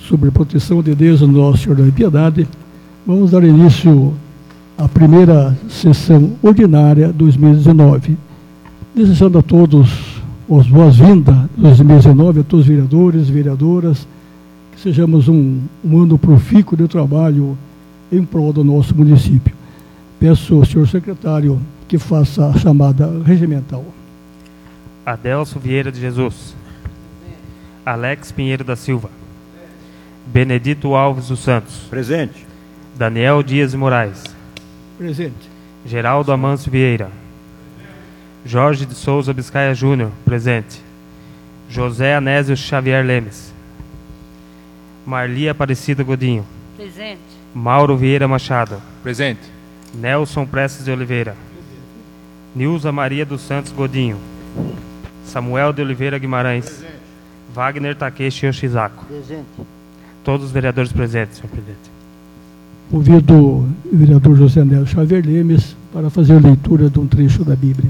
sobre a proteção de Deus no Nosso Senhor da Piedade, vamos dar início à primeira sessão ordinária 2019. Desejando a todos as boas-vindas de 2019, a todos os vereadores e vereadoras, que sejamos um ano profícuo de trabalho em prol do nosso município. Peço ao senhor secretário que faça a chamada regimental. Adelso Vieira de Jesus. Alex Pinheiro da Silva. Benedito Alves dos Santos. Presente. Daniel Dias de Moraes. Presente. Geraldo Amâncio Vieira. Jorge de Souza Biscaia Júnior. Presente. José Anésio Xavier Lemes. Marli Aparecida Godinho. Presente. Mauro Vieira Machado. Presente. Nelson Prestes de Oliveira. Nilza Maria dos Santos Godinho. Samuel de Oliveira Guimarães. Presente. Wagner Takeshi Yoshizako. Presente. Todos os vereadores presentes, senhor presidente. Convido o vereador José Anésio Xavier Lemes para fazer a leitura de um trecho da Bíblia.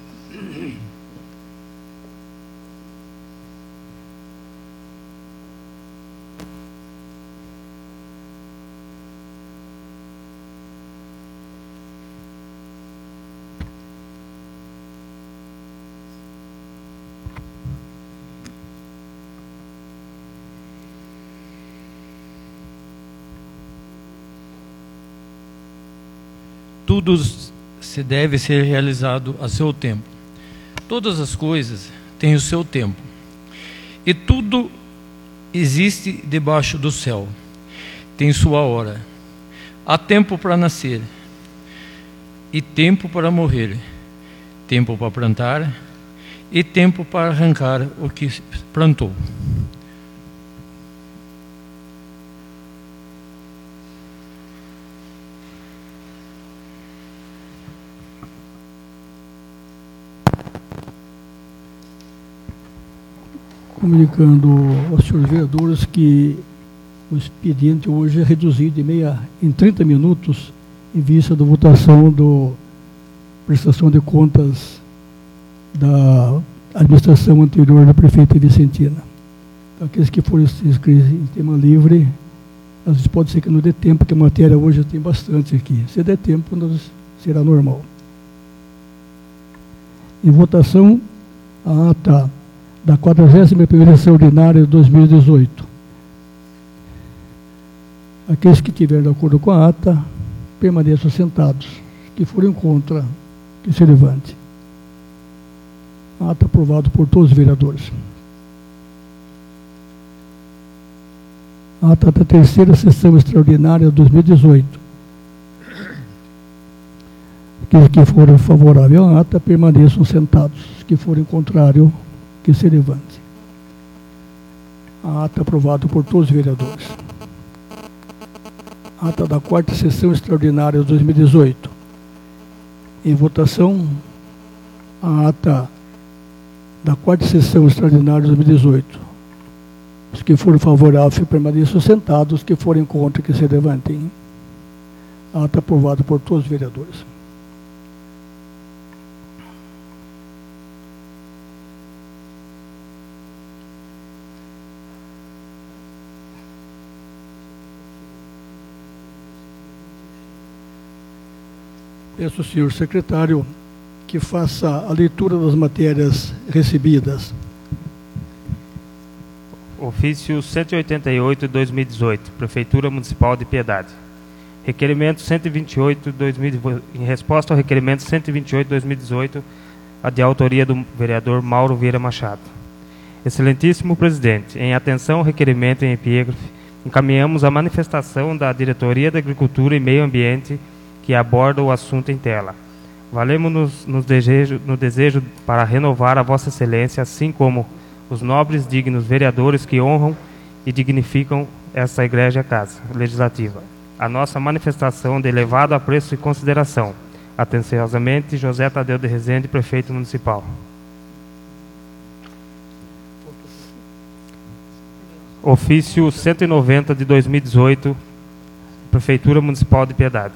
Tudo se deve ser realizado a seu tempo. Todas as coisas têm o seu tempo. E tudo existe debaixo do céu. Tem sua hora. Há tempo para nascer e tempo para morrer. Tempo para plantar e tempo para arrancar o que plantou. Comunicando aos senhores vereadores que o expediente hoje é reduzido em 30 minutos em vista da votação da prestação de contas da administração anterior da prefeita Vicentina. Então, aqueles que forem inscritos em tema livre, às vezes pode ser que não dê tempo, porque a matéria hoje tem bastante aqui. Se der tempo, será normal. Em votação, a ata da 41ª sessão ordinária de 2018. Aqueles que estiverem de acordo com a ata, permaneçam sentados. Que forem contra, que se levante. A ata aprovada por todos os vereadores. A ata da 3ª sessão extraordinária de 2018. Aqueles que forem favoráveis à ata, permaneçam sentados. Que forem contrários, que se levante. A ata aprovada por todos os vereadores. A ata da 4ª sessão extraordinária de 2018. Em votação, a ata da 4ª sessão extraordinária de 2018. Os que forem favoráveis permaneçam sentados, os que forem contra, que se levantem. A ata aprovada por todos os vereadores. Peço ao senhor secretário que faça a leitura das matérias recebidas. Ofício 188 de 2018, Prefeitura Municipal de Piedade. Requerimento 128 de 2018, em resposta ao requerimento 128 de 2018, a de autoria do vereador Mauro Vieira Machado. Excelentíssimo presidente, em atenção ao requerimento em epígrafe, encaminhamos a manifestação da Diretoria da Agricultura e Meio Ambiente que aborda o assunto em tela. Valemos-nos no desejo para renovar a Vossa Excelência, assim como os nobres, dignos vereadores que honram e dignificam esta Igreja Casa Legislativa. A nossa manifestação de elevado apreço e consideração. Atenciosamente, José Tadeu de Rezende, Prefeito Municipal. Ofício 190 de 2018, Prefeitura Municipal de Piedade.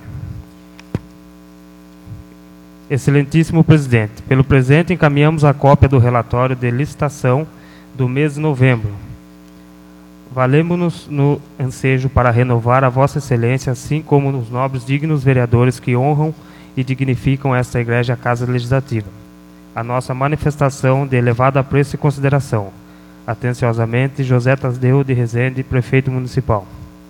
Excelentíssimo presidente, pelo presente encaminhamos a cópia do relatório de licitação do mês de novembro. valemo-nos no ensejo para renovar a Vossa Excelência, assim como os nobres dignos vereadores que honram e dignificam esta Igreja Casa Legislativa. A nossa manifestação de elevado apreço e consideração. Atenciosamente, José Tadeu de Rezende, Prefeito Municipal.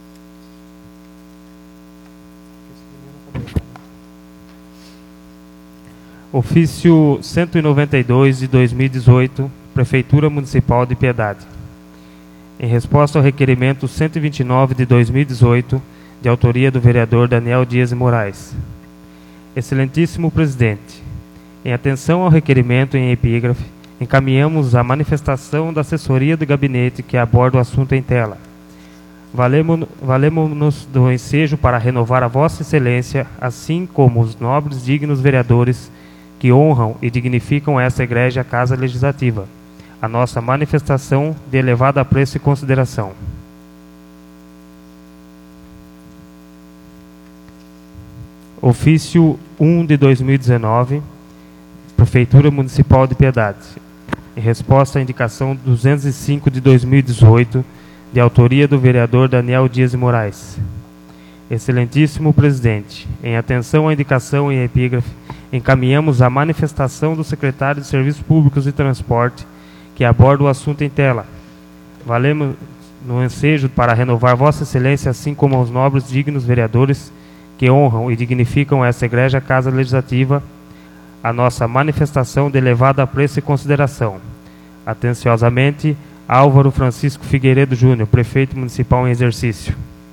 Ofício 192 de 2018, Prefeitura Municipal de Piedade. Em resposta ao requerimento 129 de 2018, de autoria do vereador Daniel Dias de Moraes. Excelentíssimo Presidente, em atenção ao requerimento em epígrafe, encaminhamos a manifestação da assessoria do gabinete que aborda o assunto em tela. Valemo-nos do ensejo para renovar a Vossa Excelência, assim como os nobres dignos vereadores que honram e dignificam esta Igreja Casa Legislativa. A nossa manifestação de elevado apreço e consideração. Ofício 1 de 2019, Prefeitura Municipal de Piedade. Em resposta à indicação 205 de 2018, de autoria do vereador Daniel Dias de Moraes. Excelentíssimo Presidente, em atenção à indicação em epígrafe, encaminhamos a manifestação do secretário de Serviços Públicos e Transporte, que aborda o assunto em tela. Valemos no ensejo para renovar Vossa Excelência, assim como os nobres dignos vereadores que honram e dignificam esta Igreja Casa Legislativa, a nossa manifestação de elevado apreço e consideração. Atenciosamente, Álvaro Francisco Figueiredo Júnior, Prefeito Municipal em exercício.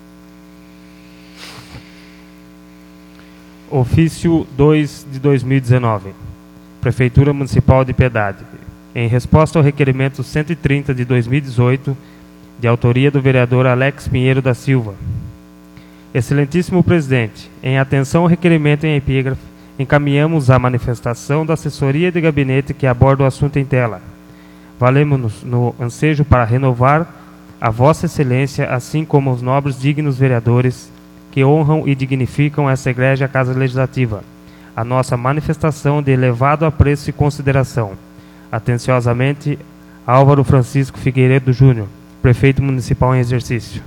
Ofício 2 de 2019, Prefeitura Municipal de Piedade. Em resposta ao requerimento 130 de 2018, de autoria do vereador Alex Pinheiro da Silva. Excelentíssimo Presidente, em atenção ao requerimento em epígrafe, encaminhamos a manifestação da assessoria de gabinete que aborda o assunto em tela. Valemo-nos no ensejo para renovar a Vossa Excelência, assim como os nobres dignos vereadores que honram e dignificam essa Igreja Casa Legislativa. A nossa manifestação de elevado apreço e consideração. Atenciosamente, Álvaro Francisco Figueiredo Júnior, Prefeito Municipal em exercício.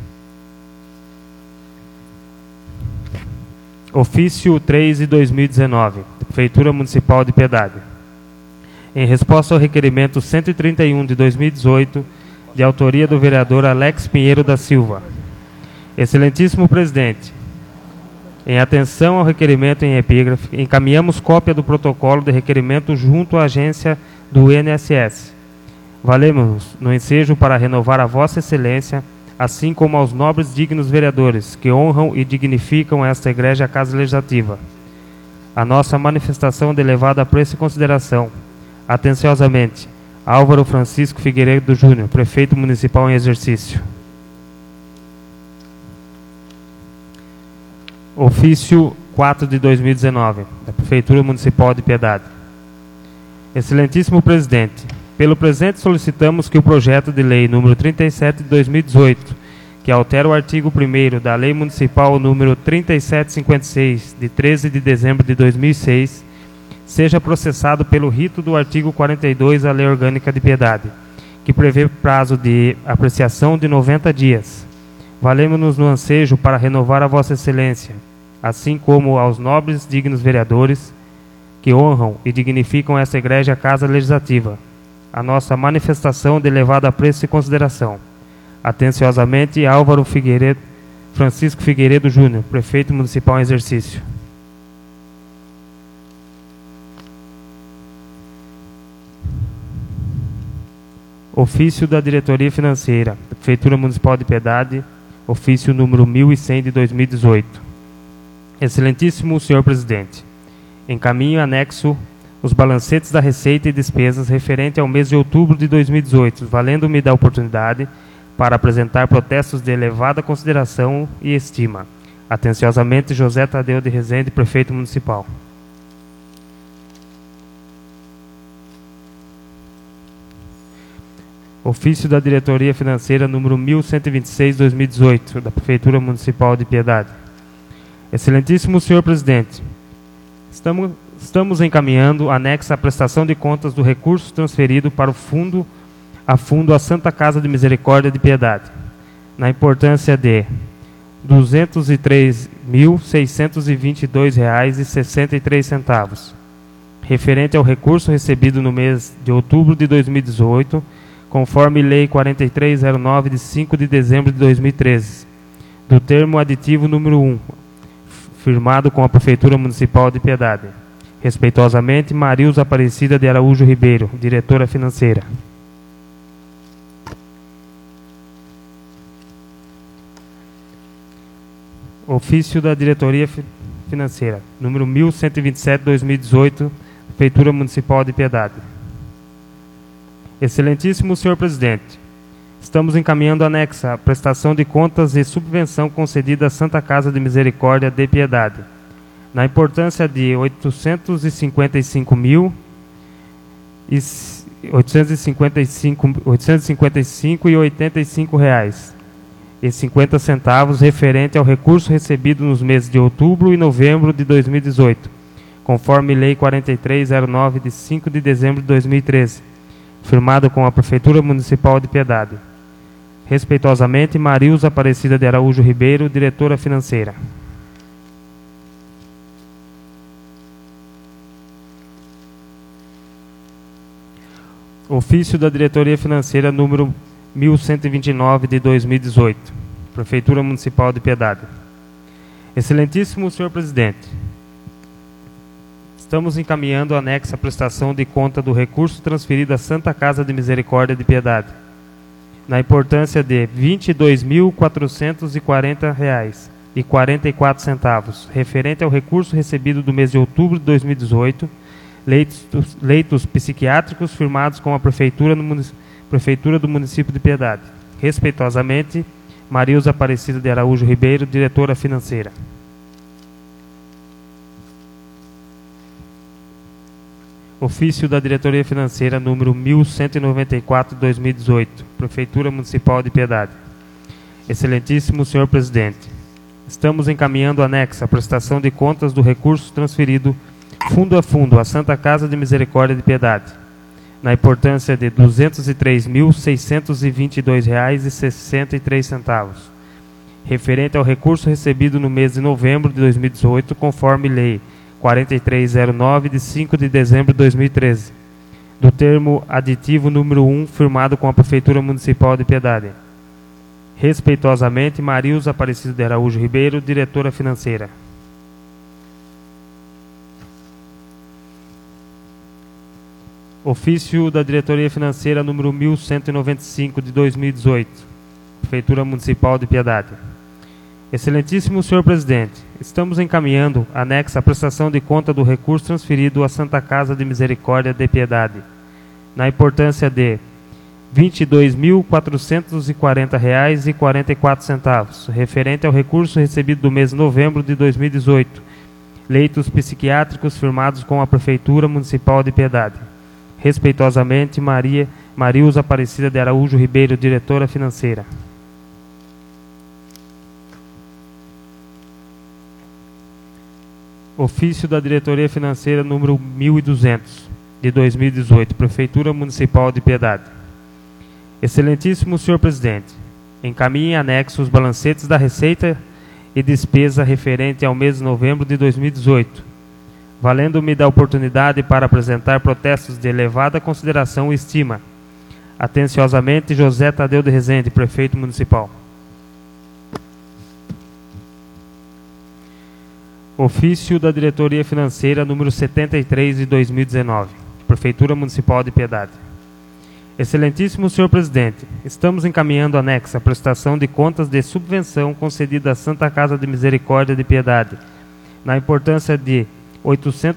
Ofício 3 de 2019, Prefeitura Municipal de Piedade. Em resposta ao requerimento 131 de 2018, de autoria do vereador Alex Pinheiro da Silva. Excelentíssimo Presidente, em atenção ao requerimento em epígrafe, encaminhamos cópia do protocolo de requerimento junto à agência do INSS. Valemos no ensejo para renovar a Vossa Excelência, assim como aos nobres dignos vereadores que honram e dignificam esta Igreja Casa Legislativa. A nossa manifestação de elevado apreço e consideração. Atenciosamente, Álvaro Francisco Figueiredo Júnior, Prefeito Municipal em exercício. Ofício 4 de 2019, da Prefeitura Municipal de Piedade. Excelentíssimo Presidente, pelo presente solicitamos que o projeto de lei número 37 de 2018, que altera o artigo 1º da Lei Municipal número 3756, de 13 de dezembro de 2006, seja processado pelo rito do artigo 42 da Lei Orgânica de Piedade, que prevê prazo de apreciação de 90 dias. Valemos-nos no ansejo para renovar a Vossa Excelência, assim como aos nobres dignos vereadores que honram e dignificam esta Igreja Casa Legislativa, a nossa manifestação de elevado apreço e consideração. Atenciosamente, Álvaro Francisco Figueiredo Júnior, Prefeito Municipal em exercício. Ofício da Diretoria Financeira, Prefeitura Municipal de Piedade, ofício número 1100 de 2018. Excelentíssimo Senhor Presidente, encaminho anexo os balancetes da receita e despesas referente ao mês de outubro de 2018, valendo-me da oportunidade para apresentar protestos de elevada consideração e estima. Atenciosamente, José Tadeu de Rezende, Prefeito Municipal. Ofício da Diretoria Financeira número 1126/2018, da Prefeitura Municipal de Piedade. Excelentíssimo Senhor Presidente, estamos encaminhando anexo à prestação de contas do recurso transferido para o fundo a Santa Casa de Misericórdia de Piedade. na importância de R$ 203.622,63, referente ao recurso recebido no mês de outubro de 2018, conforme Lei 4309, de 5 de dezembro de 2013, do termo aditivo número 1, firmado com a Prefeitura Municipal de Piedade. Respeitosamente, Marilza Aparecida de Araújo Ribeiro, diretora financeira. Ofício da Diretoria Financeira, número 1127/2018, Prefeitura Municipal de Piedade. Excelentíssimo senhor presidente, estamos encaminhando anexa a prestação de contas e subvenção concedida à Santa Casa de Misericórdia de Piedade, na importância de R$ 855,85 referente ao recurso recebido nos meses de outubro e novembro de 2018, conforme Lei 4309, de 5 de dezembro de 2013, firmado com a Prefeitura Municipal de Piedade. Respeitosamente, Marilza Aparecida de Araújo Ribeiro, diretora financeira. Ofício da Diretoria Financeira número 1129 de 2018, Prefeitura Municipal de Piedade. Excelentíssimo senhor presidente, estamos encaminhando anexa a prestação de conta do recurso transferido à Santa Casa de Misericórdia de Piedade, na importância de R$ 22.440,44, referente ao recurso recebido do mês de outubro de 2018, leitos psiquiátricos firmados com a Prefeitura do Município de Piedade. Respeitosamente, Marilza Aparecida de Araújo Ribeiro, diretora financeira. Ofício da Diretoria Financeira número 1194/2018, Prefeitura Municipal de Piedade. Excelentíssimo senhor presidente, estamos encaminhando anexa a prestação de contas do recurso transferido fundo a fundo à Santa Casa de Misericórdia de Piedade, na importância de R$ 203.622,63, referente ao recurso recebido no mês de novembro de 2018, conforme Lei 4309, de 5 de dezembro de 2013, do termo aditivo número 1, firmado com a Prefeitura Municipal de Piedade. Respeitosamente, Marilza Aparecida de Araújo Ribeiro, diretora financeira. Ofício da Diretoria Financeira número 1195 de 2018, Prefeitura Municipal de Piedade. Excelentíssimo senhor presidente, estamos encaminhando anexa a prestação de conta do recurso transferido à Santa Casa de Misericórdia de Piedade, na importância de R$ 22.440,44, referente ao recurso recebido do mês de novembro de 2018, leitos psiquiátricos firmados com a Prefeitura Municipal de Piedade. Respeitosamente, Marilza Aparecida de Araújo Ribeiro, diretora financeira. Ofício da Diretoria Financeira número 1200, de 2018, Prefeitura Municipal de Piedade. Excelentíssimo senhor presidente, encaminhe em anexo os balancetes da receita e despesa referente ao mês de novembro de 2018, valendo-me da oportunidade para apresentar protestos de elevada consideração e estima. Atenciosamente, José Tadeu de Rezende, Prefeito Municipal. Ofício da Diretoria Financeira número 73 de 2019, Prefeitura Municipal de Piedade. Excelentíssimo senhor presidente, estamos encaminhando anexa a prestação de contas de subvenção concedida à Santa Casa de Misericórdia de Piedade, na importância de R$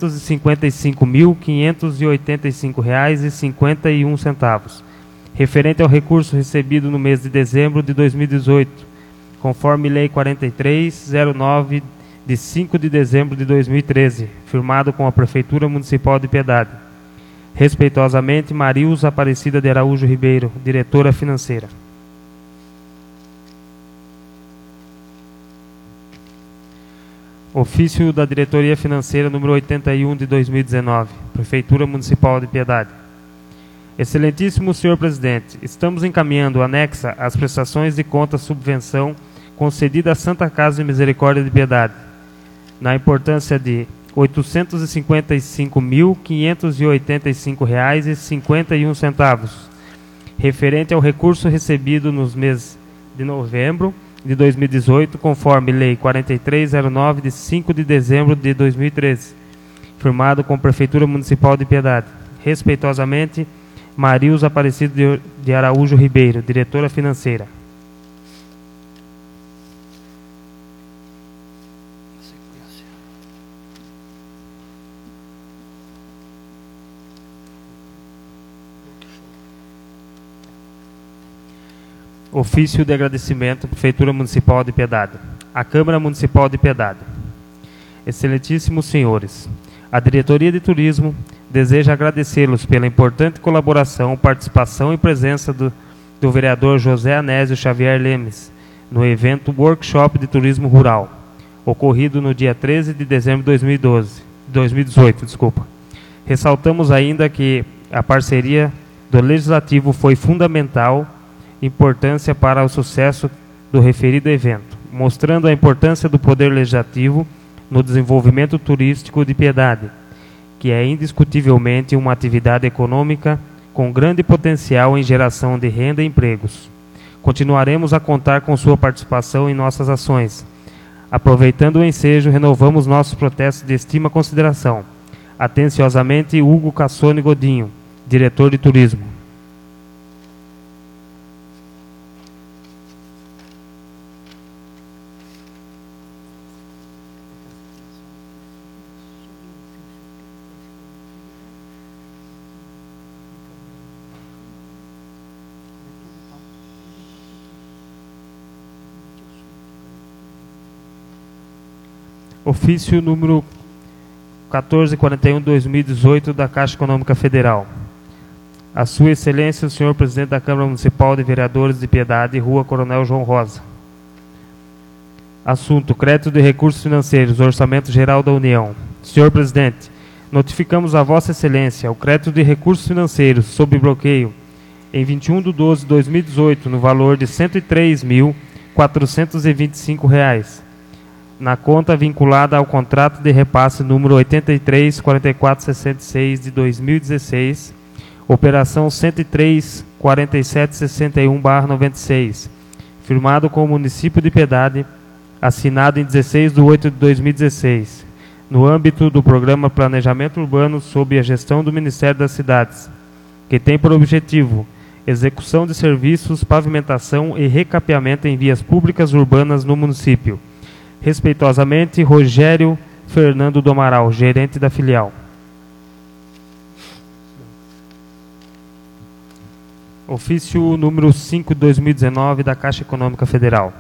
855.585,51, referente ao recurso recebido no mês de dezembro de 2018, conforme Lei 4309, de 5 de dezembro de 2013, firmado com a Prefeitura Municipal de Piedade. Respeitosamente, Marilza Aparecida de Araújo Ribeiro, diretora financeira. Ofício da Diretoria Financeira número 81 de 2019, Prefeitura Municipal de Piedade. Excelentíssimo senhor presidente, estamos encaminhando anexa às prestações de conta subvenção concedida à Santa Casa de Misericórdia de Piedade, na importância de R$ 855.585,51, referente ao recurso recebido nos meses de novembro de 2018, conforme Lei 4309, de 5 de dezembro de 2013, firmado com a Prefeitura Municipal de Piedade. Respeitosamente, Marilza Aparecido de Araújo Ribeiro, diretora financeira. Ofício de agradecimento, Prefeitura Municipal de Piedade. A Câmara Municipal de Piedade. Excelentíssimos senhores, a Diretoria de Turismo deseja agradecê-los pela importante colaboração, participação e presença do vereador José Anésio Xavier Lemes no evento Workshop de Turismo Rural, ocorrido no dia 13 de dezembro de 2018. Ressaltamos ainda que a parceria do Legislativo foi fundamental importância para o sucesso do referido evento, mostrando a importância do Poder Legislativo no desenvolvimento turístico de Piedade, que é indiscutivelmente uma atividade econômica com grande potencial em geração de renda e empregos. Continuaremos a contar com sua participação em nossas ações. Aproveitando o ensejo, renovamos nossos protestos de estima e consideração. Atenciosamente, Hugo Cassone Godinho, diretor de Turismo. Ofício número 1441/2018 da Caixa Econômica Federal. A Sua Excelência, o senhor Presidente da Câmara Municipal de Vereadores de Piedade, Rua Coronel João Rosa. Assunto: crédito de recursos financeiros, Orçamento Geral da União. Senhor Presidente, notificamos a Vossa Excelência o crédito de recursos financeiros sob bloqueio em 21/12/2018 no valor de R$ 103.425, na conta vinculada ao contrato de repasse número 834466 de 2016, operação 1034761/96, firmado com o município de Piedade, assinado em 16/8/2016, no âmbito do Programa Planejamento Urbano sob a gestão do Ministério das Cidades, que tem por objetivo execução de serviços, pavimentação e recapeamento em vias públicas urbanas no município. Respeitosamente, Rogério Fernando do Amaral, gerente da filial. Ofício número 5/2019 da Caixa Econômica Federal.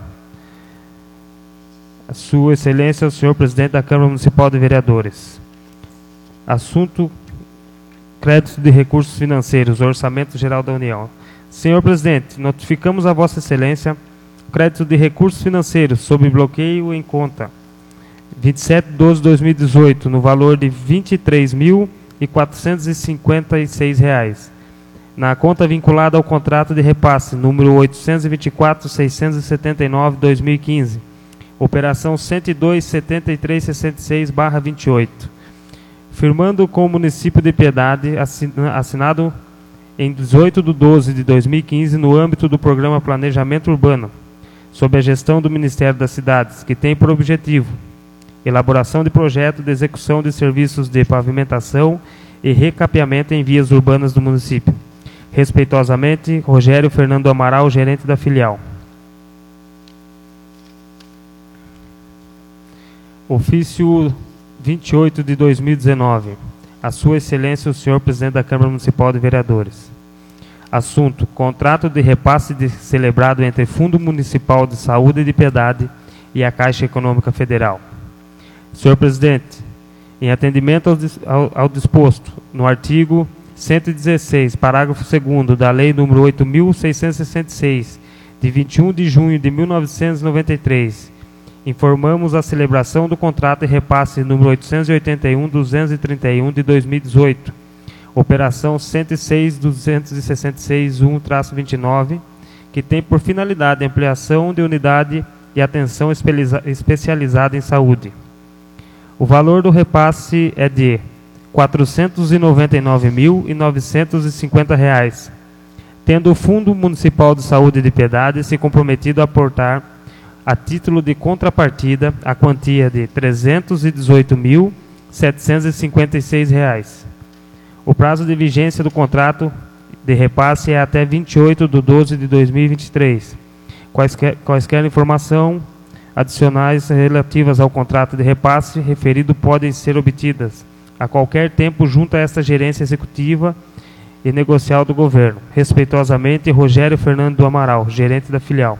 A Sua Excelência, o senhor Presidente da Câmara Municipal de Vereadores. Assunto: crédito de recursos financeiros, Orçamento Geral da União. Senhor Presidente, notificamos a Vossa Excelência crédito de recursos financeiros sob bloqueio em conta 27/12/2018 no valor de R$ 23.456, na conta vinculada ao contrato de repasse número 824.679/2015, operação 102.7366/28, firmando com o município de Piedade, assinado em 18/12/2015 no âmbito do Programa Planejamento Urbano, sob a gestão do Ministério das Cidades, que tem por objetivo elaboração de projeto de execução de serviços de pavimentação e recapeamento em vias urbanas do município. Respeitosamente, Rogério Fernando Amaral, gerente da filial. Ofício 28/2019. A Sua Excelência, o senhor Presidente da Câmara Municipal de Vereadores. Assunto: contrato de repasse celebrado entre Fundo Municipal de Saúde de Piedade e a Caixa Econômica Federal. Senhor Presidente, em atendimento ao disposto no artigo 116, parágrafo 2º da Lei nº 8.666, de 21 de junho de 1993, informamos a celebração do contrato de repasse número 881.231 de 2018, Operação 106.266.1-29, que tem por finalidade a ampliação de unidade e atenção especializada em saúde. O valor do repasse é de R$ 499.950, tendo o Fundo Municipal de Saúde de Piedade se comprometido a aportar, a título de contrapartida, a quantia de R$ 318.756. O prazo de vigência do contrato de repasse é até 28/12/2023. Quaisquer informação adicionais relativas ao contrato de repasse referido podem ser obtidas a qualquer tempo junto a esta gerência executiva e negocial do governo. Respeitosamente, Rogério Fernando do Amaral, gerente da filial.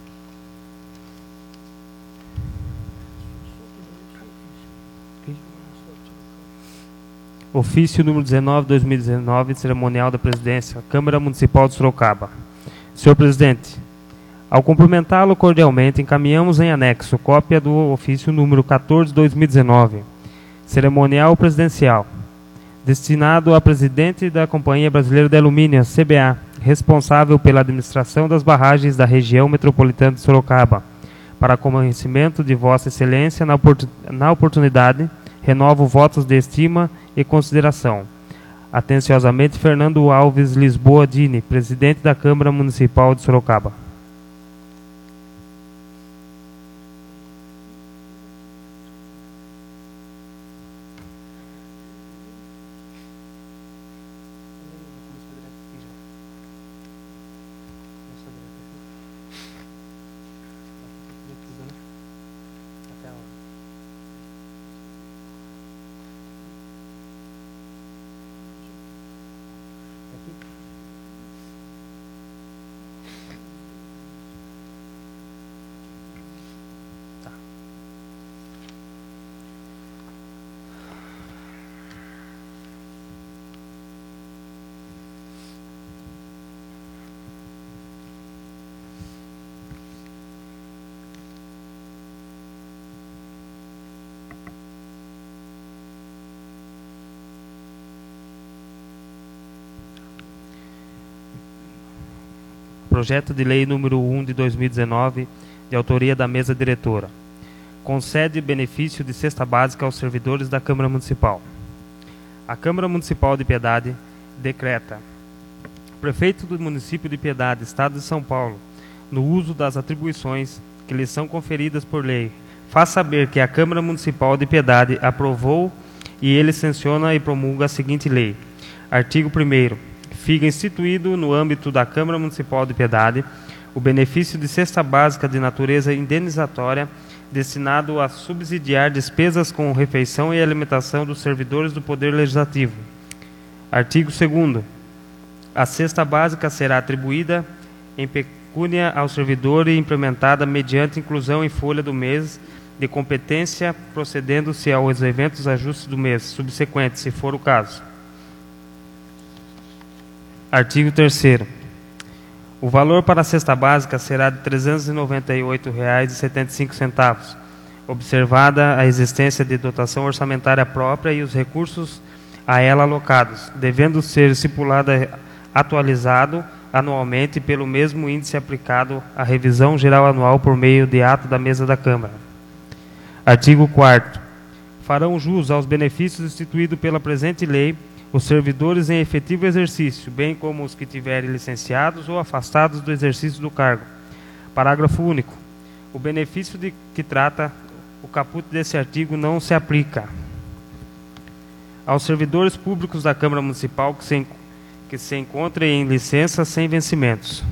Ofício número 19/2019, cerimonial da presidência, Câmara Municipal de Sorocaba. Senhor presidente, ao cumprimentá-lo cordialmente, encaminhamos em anexo cópia do ofício número 14/2019, cerimonial presidencial, destinado a presidente da Companhia Brasileira de Alumínio, CBA, responsável pela administração das barragens da região metropolitana de Sorocaba. Para conhecimento de Vossa Excelência, na oportunidade, renovo votos de estima e consideração. Atenciosamente, Fernando Alves Lisboa Dini, presidente da Câmara Municipal de Sorocaba. Projeto de Lei número 1 de 2019, de autoria da mesa diretora. Concede benefício de cesta básica aos servidores da Câmara Municipal. A Câmara Municipal de Piedade decreta: Prefeito do município de Piedade, Estado de São Paulo, no uso das atribuições que lhe são conferidas por lei, faz saber que a Câmara Municipal de Piedade aprovou e ele sanciona e promulga a seguinte lei. Artigo 1º. Fica instituído no âmbito da Câmara Municipal de Piedade o benefício de cesta básica de natureza indenizatória destinado a subsidiar despesas com refeição e alimentação dos servidores do Poder Legislativo. Artigo 2º. A cesta básica será atribuída em pecúnia ao servidor e implementada mediante inclusão em folha do mês de competência, procedendo-se aos eventos ajustes do mês subsequente, se for o caso. Artigo 3º. O valor para a cesta básica será de R$ 398,75, observada a existência de dotação orçamentária própria e os recursos a ela alocados, devendo ser estipulada atualizado anualmente pelo mesmo índice aplicado à revisão geral anual por meio de ato da mesa da Câmara. Artigo 4º. Farão jus aos benefícios instituídos pela presente lei os servidores em efetivo exercício, bem como os que tiverem licenciados ou afastados do exercício do cargo. Parágrafo único. O benefício de que trata o caput desse artigo não se aplica aos servidores públicos da Câmara Municipal que se encontrem em licença sem vencimentos.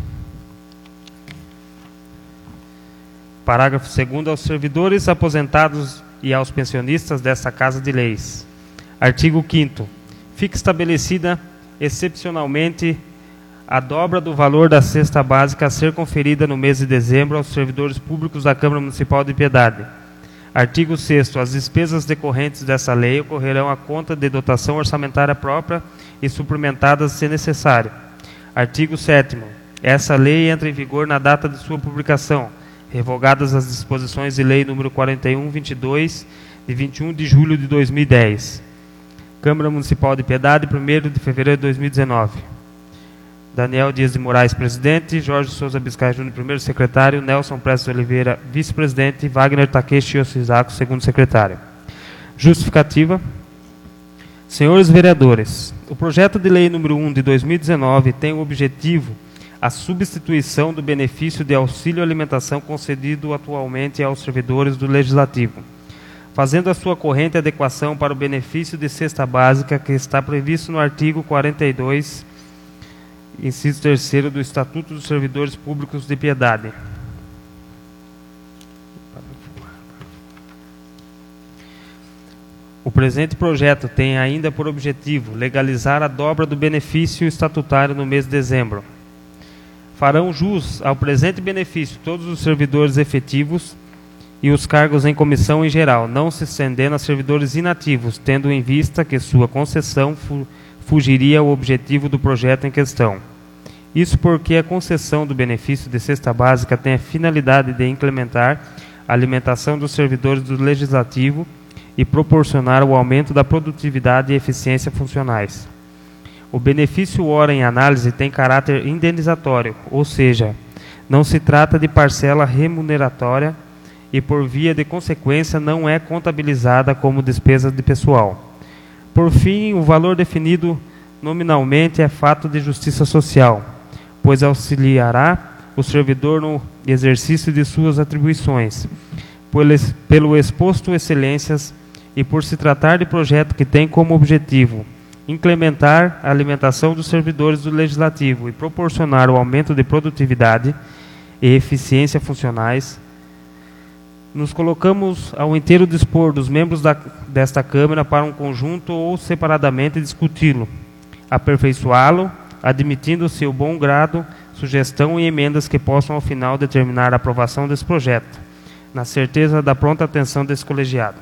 Parágrafo 2º. Aos servidores aposentados e aos pensionistas desta Casa de Leis. Artigo 5º. Fica estabelecida, excepcionalmente, a dobra do valor da cesta básica a ser conferida no mês de dezembro aos servidores públicos da Câmara Municipal de Piedade. Artigo 6º. As despesas decorrentes dessa lei ocorrerão à conta de dotação orçamentária própria e suplementadas se necessário. Artigo 7º. Essa lei entra em vigor na data de sua publicação, revogadas as disposições de lei número 41/22, de 21 de julho de 2010. Câmara Municipal de Piedade, 1º de fevereiro de 2019. Daniel Dias de Moraes, presidente. Jorge Souza Biscaia Júnior, primeiro secretário. Nelson Prestes Oliveira, vice-presidente. Wagner Takeshi Yoshizako, segundo secretário. Justificativa. Senhores vereadores, o projeto de lei número 1 de 2019 tem o objetivo a substituição do benefício de auxílio alimentação concedido atualmente aos servidores do Legislativo, fazendo a sua corrente adequação para o benefício de cesta básica que está previsto no artigo 42, inciso 3º do Estatuto dos Servidores Públicos de Piedade. O presente projeto tem ainda por objetivo legalizar a dobra do benefício estatutário no mês de dezembro. Farão jus ao presente benefício todos os servidores efetivos e os cargos em comissão em geral, não se estendendo a servidores inativos, tendo em vista que sua concessão fugiria ao objetivo do projeto em questão. Isso porque a concessão do benefício de cesta básica tem a finalidade de implementar a alimentação dos servidores do Legislativo e proporcionar o aumento da produtividade e eficiência funcionais. O benefício ora em análise tem caráter indenizatório, ou seja, não se trata de parcela remuneratória e, por via de consequência, não é contabilizada como despesa de pessoal. Por fim, o valor definido nominalmente é fato de justiça social, pois auxiliará o servidor no exercício de suas atribuições. Pelo exposto excelências e por se tratar de projeto que tem como objetivo implementar a alimentação dos servidores do Legislativo e proporcionar o aumento de produtividade e eficiência funcionais, nos colocamos ao inteiro dispor dos membros desta Câmara para um conjunto ou separadamente discuti-lo, aperfeiçoá-lo, admitindo seu bom grado, sugestão e emendas que possam ao final determinar a aprovação desse projeto, na certeza da pronta atenção desse colegiado.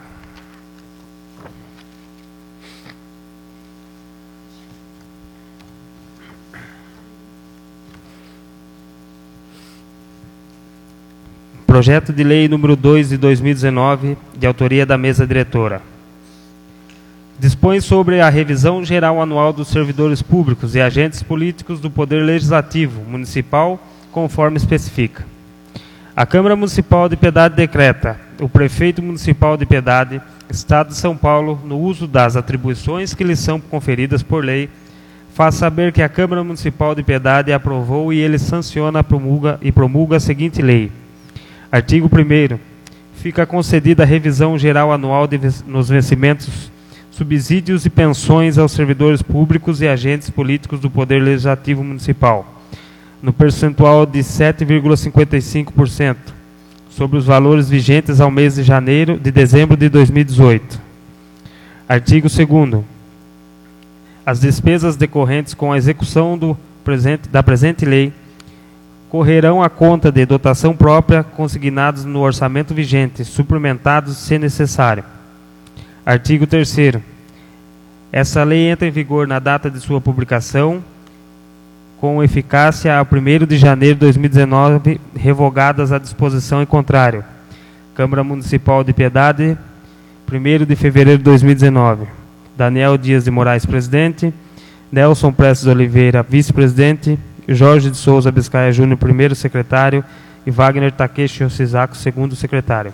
Projeto de Lei número 2 de 2019, de autoria da mesa diretora. Dispõe sobre a revisão geral anual dos servidores públicos e agentes políticos do Poder Legislativo Municipal, conforme especifica. A Câmara Municipal de Piedade decreta: o Prefeito Municipal de Piedade, Estado de São Paulo, no uso das atribuições que lhe são conferidas por lei, faz saber que a Câmara Municipal de Piedade aprovou e ele sanciona, promulga a seguinte lei. Artigo 1º. Fica concedida a revisão geral anual nos vencimentos, subsídios e pensões aos servidores públicos e agentes políticos do Poder Legislativo Municipal, no percentual de 7,55%, sobre os valores vigentes ao mês de dezembro de 2018. Artigo 2º. As despesas decorrentes com a execução da presente lei correrão à conta de dotação própria consignados no orçamento vigente, suplementados se necessário. Artigo 3º. Essa lei entra em vigor na data de sua publicação, com eficácia a 1º de janeiro de 2019, revogadas a disposição em contrário. Câmara Municipal de Piedade, 1º de fevereiro de 2019. Daniel Dias de Moraes, presidente. Nelson Prestes Oliveira, vice-presidente. Jorge de Souza Biscaia Júnior, primeiro secretário, e Wagner Takeshi Yoshizako, segundo secretário.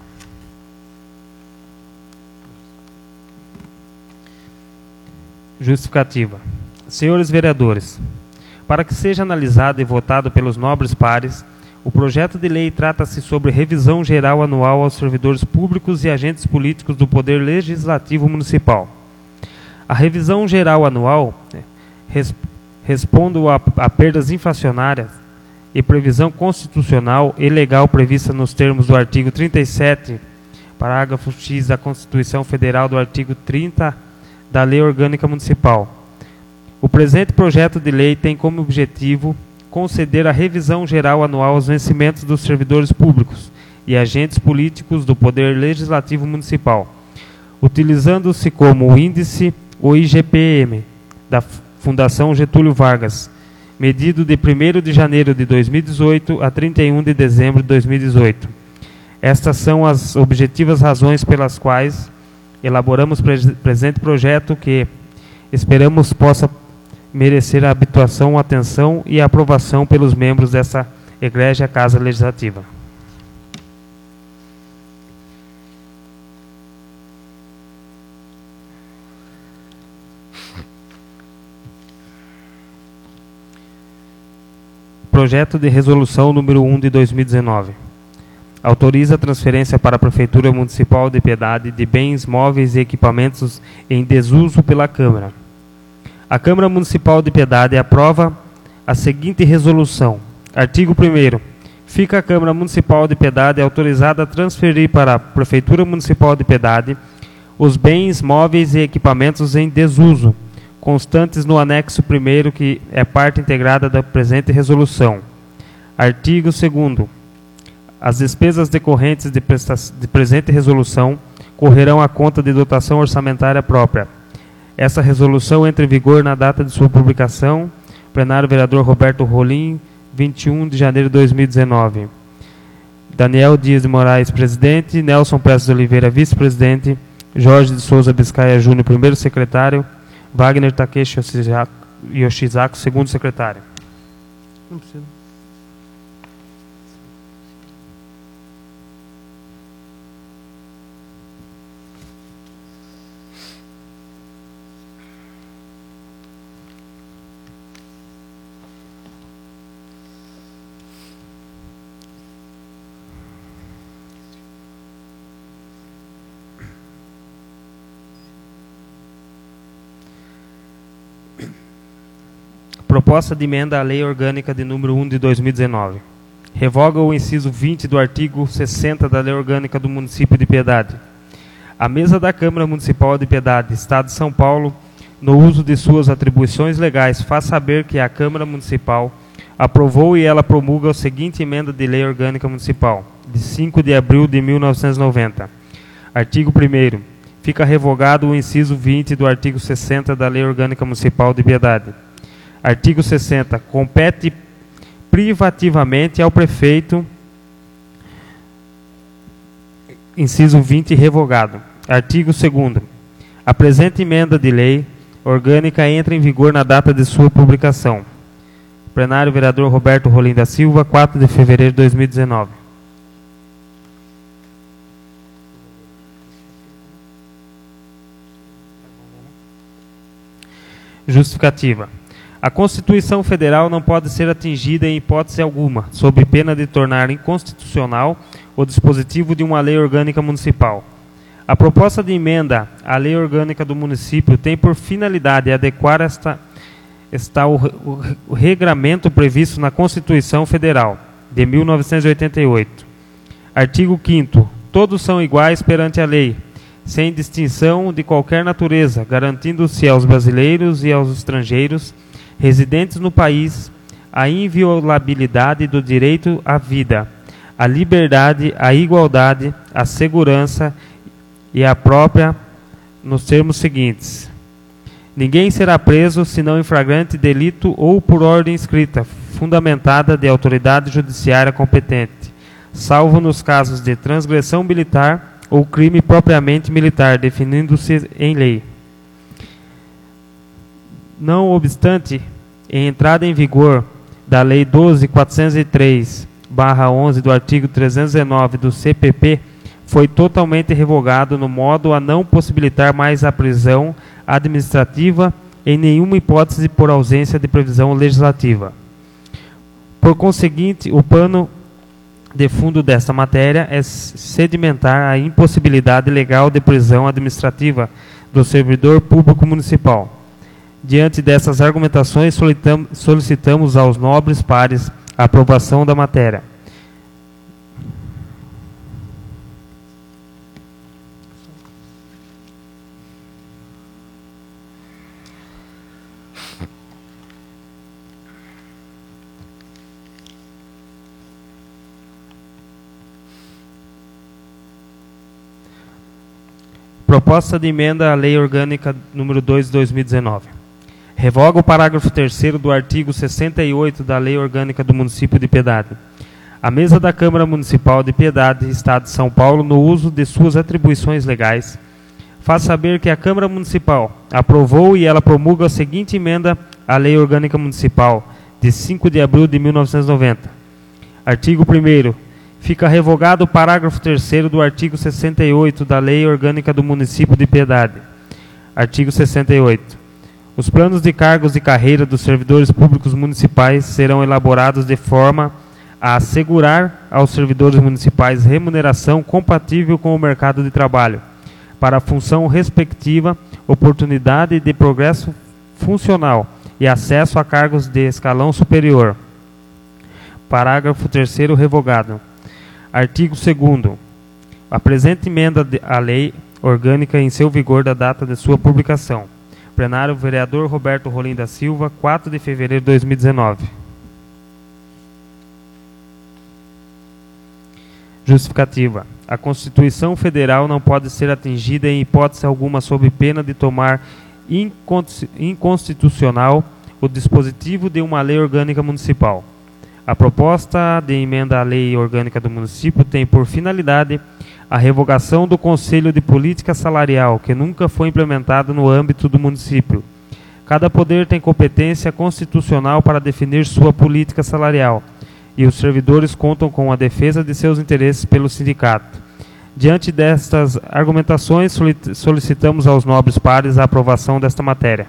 Justificativa. Senhores vereadores, para que seja analisado e votado pelos nobres pares, o projeto de lei trata-se sobre revisão geral anual aos servidores públicos e agentes políticos do Poder Legislativo Municipal. A revisão geral anual respondo a perdas inflacionárias e previsão constitucional e legal prevista nos termos do artigo 37, parágrafo X da Constituição Federal, do artigo 30 da Lei Orgânica Municipal. O presente projeto de lei tem como objetivo conceder a revisão geral anual aos vencimentos dos servidores públicos e agentes políticos do Poder Legislativo Municipal, utilizando-se como índice o IGPM da Fundação Getúlio Vargas, medido de 1º de janeiro de 2018 a 31 de dezembro de 2018. Estas são as objetivas razões pelas quais elaboramos presente projeto que esperamos possa merecer a habituação, atenção e aprovação pelos membros dessa egrégia Casa Legislativa. Projeto de Resolução número 1 de 2019. Autoriza a transferência para a Prefeitura Municipal de Piedade de bens móveis e equipamentos em desuso pela Câmara. A Câmara Municipal de Piedade aprova a seguinte resolução. Artigo 1º. Fica a Câmara Municipal de Piedade autorizada a transferir para a Prefeitura Municipal de Piedade os bens móveis e equipamentos em desuso, constantes no anexo 1º, que é parte integrada da presente resolução. Artigo 2º. As despesas decorrentes de presente resolução correrão à conta de dotação orçamentária própria. Essa resolução entra em vigor na data de sua publicação. Plenário vereador Roberto Rolim, 21 de janeiro de 2019. Daniel Dias de Moraes, presidente. Nelson Prestes de Oliveira, vice-presidente. Jorge de Souza Biscaia Júnior, primeiro secretário. Wagner Takeshi Yoshizako, segundo secretário. Não precisa. Proposta de emenda à Lei Orgânica de número 1 de 2019. Revoga o inciso 20 do artigo 60 da Lei Orgânica do Município de Piedade. A mesa da Câmara Municipal de Piedade, Estado de São Paulo, no uso de suas atribuições legais, faz saber que a Câmara Municipal aprovou e ela promulga a seguinte emenda de Lei Orgânica Municipal, de 5 de abril de 1990. Artigo 1º. Fica revogado o inciso 20 do artigo 60 da Lei Orgânica Municipal de Piedade. Artigo 60. Compete privativamente ao prefeito. Inciso 20 revogado. Artigo 2º. A presente emenda de lei orgânica entra em vigor na data de sua publicação. Plenário vereador Roberto Rolim da Silva, 4 de fevereiro de 2019. Justificativa. A Constituição Federal não pode ser atingida em hipótese alguma, sob pena de tornar inconstitucional o dispositivo de uma lei orgânica municipal. A proposta de emenda à Lei Orgânica do Município tem por finalidade adequar o regramento previsto na Constituição Federal de 1988. Artigo 5º. Todos são iguais perante a lei, sem distinção de qualquer natureza, garantindo-se aos brasileiros e aos estrangeiros residentes no país a inviolabilidade do direito à vida, à liberdade, à igualdade, à segurança e à própria, nos termos seguintes. Ninguém será preso senão em flagrante delito ou por ordem escrita, fundamentada de autoridade judiciária competente, salvo nos casos de transgressão militar ou crime propriamente militar, definindo-se em lei. Não obstante, em entrada em vigor da Lei 12.403/11 do artigo 319 do CPP, foi totalmente revogado no modo a não possibilitar mais a prisão administrativa em nenhuma hipótese por ausência de previsão legislativa. Por conseguinte, o pano de fundo desta matéria é sedimentar a impossibilidade legal de prisão administrativa do servidor público municipal. Diante dessas argumentações, solicitamos aos nobres pares a aprovação da matéria. Proposta de emenda à Lei Orgânica número 2 de 2019. Revoga o parágrafo 3º do artigo 68 da Lei Orgânica do Município de Piedade. A mesa da Câmara Municipal de Piedade, Estado de São Paulo, no uso de suas atribuições legais, faz saber que a Câmara Municipal aprovou e ela promulga a seguinte emenda à Lei Orgânica Municipal, de 5 de abril de 1990. Artigo 1º. Fica revogado o parágrafo 3º do artigo 68 da Lei Orgânica do Município de Piedade. Artigo 68. Os planos de cargos e carreira dos servidores públicos municipais serão elaborados de forma a assegurar aos servidores municipais remuneração compatível com o mercado de trabalho, para a função respectiva, oportunidade de progresso funcional e acesso a cargos de escalão superior. Parágrafo 3º revogado. Artigo 2º. A presente emenda à lei orgânica em seu vigor da data de sua publicação. Plenário, vereador Roberto Rolim da Silva, 4 de fevereiro de 2019. Justificativa. A Constituição Federal não pode ser atingida em hipótese alguma sob pena de tomar inconstitucional o dispositivo de uma lei orgânica municipal. A proposta de emenda à lei orgânica do município tem por finalidade a revogação do Conselho de Política Salarial, que nunca foi implementado no âmbito do município. Cada poder tem competência constitucional para definir sua política salarial, e os servidores contam com a defesa de seus interesses pelo sindicato. Diante destas argumentações, solicitamos aos nobres pares a aprovação desta matéria.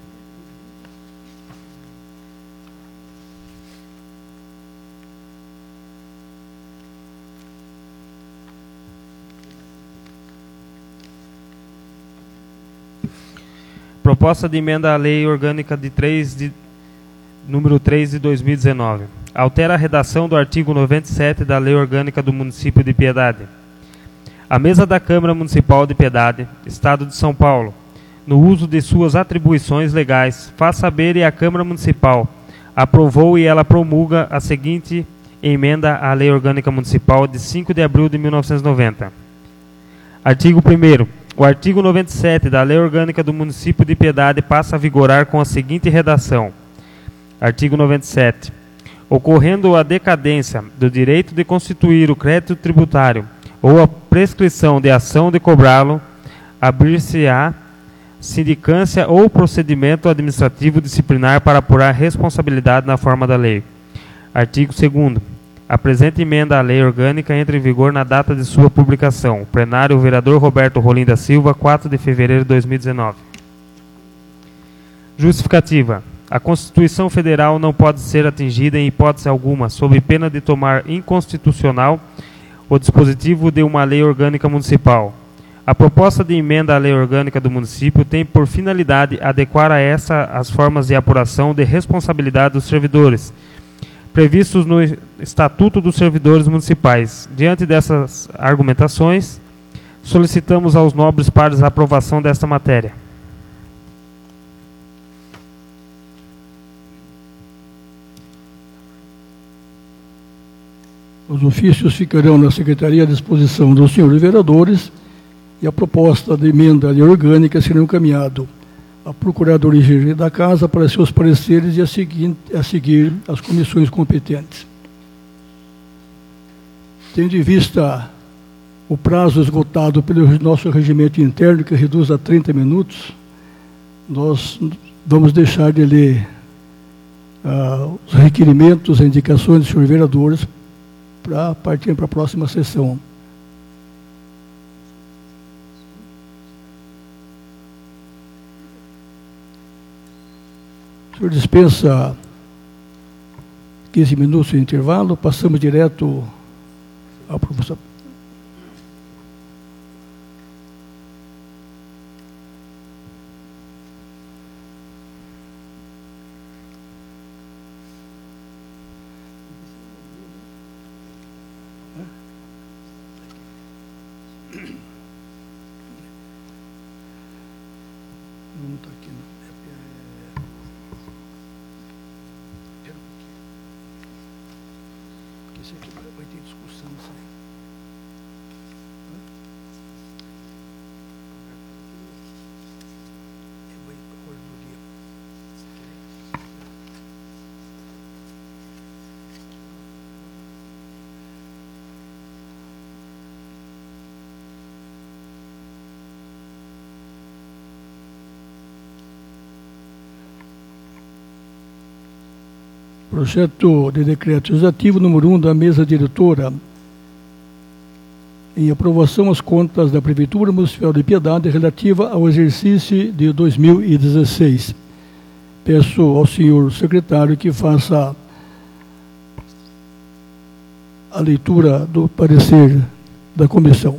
Proposta de emenda à Lei Orgânica número 3 de 2019. Altera a redação do artigo 97 da Lei Orgânica do Município de Piedade. A mesa da Câmara Municipal de Piedade, Estado de São Paulo, no uso de suas atribuições legais, faz saber e a Câmara Municipal aprovou e ela promulga a seguinte emenda à Lei Orgânica Municipal de 5 de abril de 1990. Artigo 1º. O artigo 97 da Lei Orgânica do Município de Piedade passa a vigorar com a seguinte redação. Artigo 97. Ocorrendo a decadência do direito de constituir o crédito tributário ou a prescrição de ação de cobrá-lo, abrir-se-á sindicância ou procedimento administrativo disciplinar para apurar responsabilidade na forma da lei. Artigo 2º. A presente emenda à lei orgânica entra em vigor na data de sua publicação. Plenário, o vereador Roberto Rolim da Silva, 4 de fevereiro de 2019. Justificativa. A Constituição Federal não pode ser atingida em hipótese alguma, sob pena de tomar inconstitucional o dispositivo de uma lei orgânica municipal. A proposta de emenda à lei orgânica do município tem por finalidade adequar a essa as formas de apuração de responsabilidade dos servidores, previstos no Estatuto dos Servidores Municipais. Diante dessas argumentações, solicitamos aos nobres pares a aprovação desta matéria. Os ofícios ficarão na Secretaria à disposição dos senhores vereadores e a proposta de emenda à lei orgânica será encaminhada à Procuradoria-Geral da Casa para seus pareceres e a seguir as comissões competentes. Tendo em vista o prazo esgotado pelo nosso regimento interno, que reduz a 30 minutos, nós vamos deixar de ler os requerimentos, as indicações dos senhores vereadores para partir para a próxima sessão. O senhor dispensa 15 minutos de intervalo, passamos direto à aprovação. Não está aqui, não. Espera um pouquinho. Porque isso aqui vai ter discussão, isso aí. Vai a ordem do dia. Projeto de decreto legislativo número 1 da mesa diretora em aprovação às contas da Prefeitura Municipal de Piedade relativa ao exercício de 2016. Peço ao senhor secretário que faça a leitura do parecer da comissão.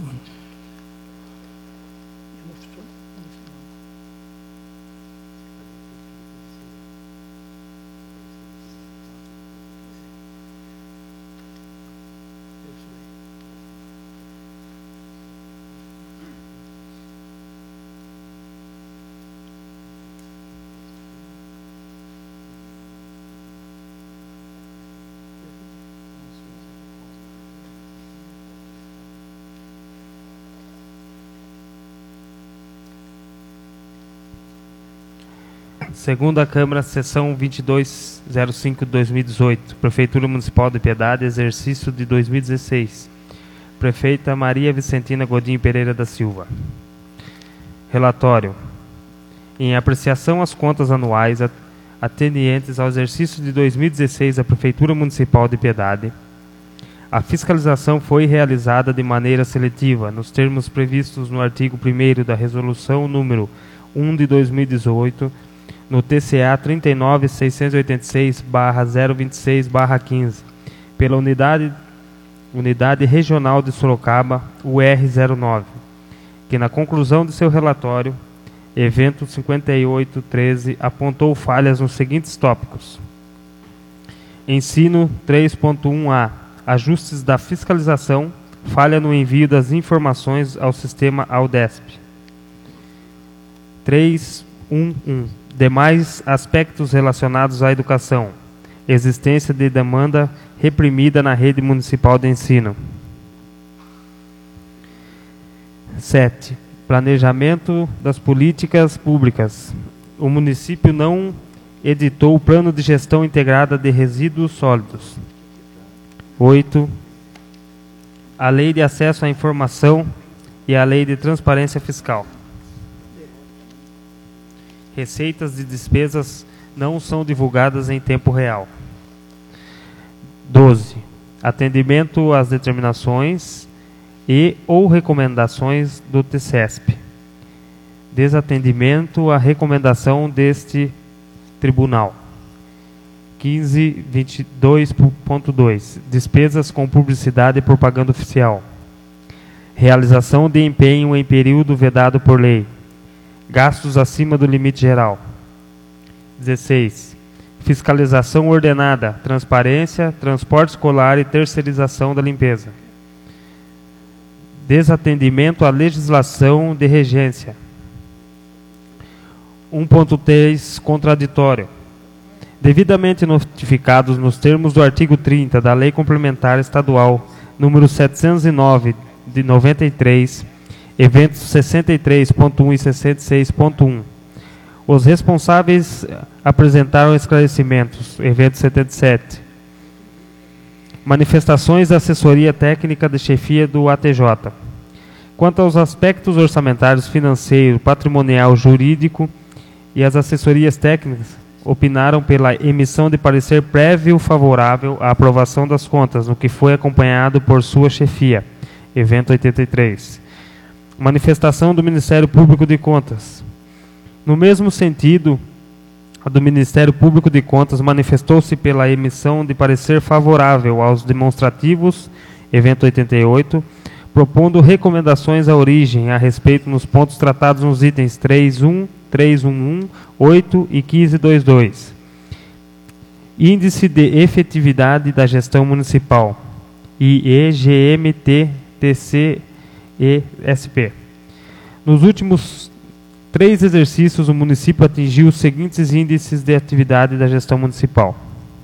Segunda Câmara, sessão 2205/2018, Prefeitura Municipal de Piedade, exercício de 2016. Prefeita Maria Vicentina Godinho Pereira da Silva. Relatório. Em apreciação às contas anuais atenientes ao exercício de 2016 da Prefeitura Municipal de Piedade, a fiscalização foi realizada de maneira seletiva, nos termos previstos no artigo 1º da Resolução número 1 de 2018, no TCA 39.686/026/15, pela Unidade Regional de Sorocaba, UR09, que na conclusão de seu relatório, evento 5813, apontou falhas nos seguintes tópicos. Ensino 3.1a, ajustes da fiscalização, falha no envio das informações ao sistema Aldesp. 3.1.1, demais aspectos relacionados à educação, existência de demanda reprimida na rede municipal de ensino. 7. Planejamento das políticas públicas. O município não editou o Plano de Gestão Integrada de Resíduos Sólidos. 8. A Lei de Acesso à Informação e a Lei de Transparência Fiscal. Receitas e despesas não são divulgadas em tempo real. 12. Atendimento às determinações e ou recomendações do TCESP. Desatendimento à recomendação deste tribunal. 15.22.2. Despesas com publicidade e propaganda oficial. Realização de empenho em período vedado por lei. Gastos acima do limite geral. 16. Fiscalização ordenada, transparência, transporte escolar e terceirização da limpeza. Desatendimento à legislação de regência. 1.3. Contraditório. Devidamente notificados nos termos do artigo 30 da Lei Complementar Estadual número 709 de 93, eventos 63.1 e 66.1. Os responsáveis apresentaram esclarecimentos, evento 77. Manifestações da assessoria técnica de chefia do ATJ. Quanto aos aspectos orçamentários, financeiro, patrimonial, jurídico e as assessorias técnicas, opinaram pela emissão de parecer prévio favorável à aprovação das contas, no que foi acompanhado por sua chefia, evento 83. Manifestação do Ministério Público de Contas. No mesmo sentido, a do Ministério Público de Contas manifestou-se pela emissão de parecer favorável aos demonstrativos, evento 88, propondo recomendações à origem a respeito nos pontos tratados nos itens 3.1, 3.1.1, 8 e 15.2.2. Índice de Efetividade da Gestão Municipal, IEGMT-TC-ESP. Nos últimos 3 exercícios, o município atingiu os seguintes índices de atividade da gestão municipal.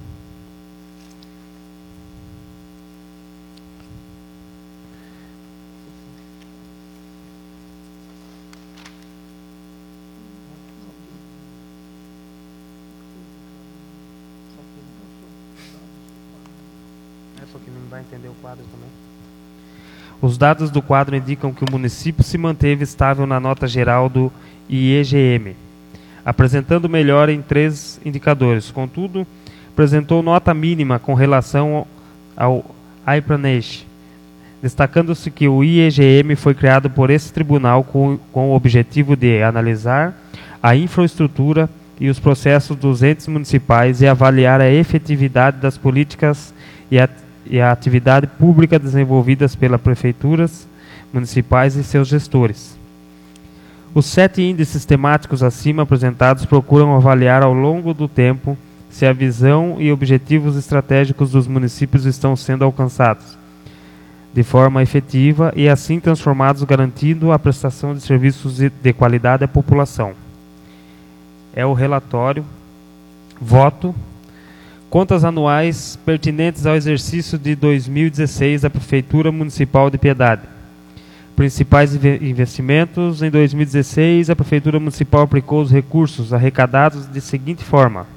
Porque não vai entender o quadro também. Os dados do quadro indicam que o município se manteve estável na nota geral do IEGM, apresentando melhora em 3 indicadores. Contudo, apresentou nota mínima com relação ao IPRANESH, destacando-se que o IEGM foi criado por esse tribunal com o objetivo de analisar a infraestrutura e os processos dos entes municipais e avaliar a efetividade das políticas e a atividade pública desenvolvidas pelas prefeituras municipais e seus gestores. Os 7 índices temáticos acima apresentados procuram avaliar ao longo do tempo se a visão e objetivos estratégicos dos municípios estão sendo alcançados de forma efetiva e assim transformados, garantindo a prestação de serviços de qualidade à população. É o relatório. Voto. Contas anuais pertinentes ao exercício de 2016 da Prefeitura Municipal de Piedade. Principais investimentos. Em 2016, a Prefeitura Municipal aplicou os recursos arrecadados de seguinte forma.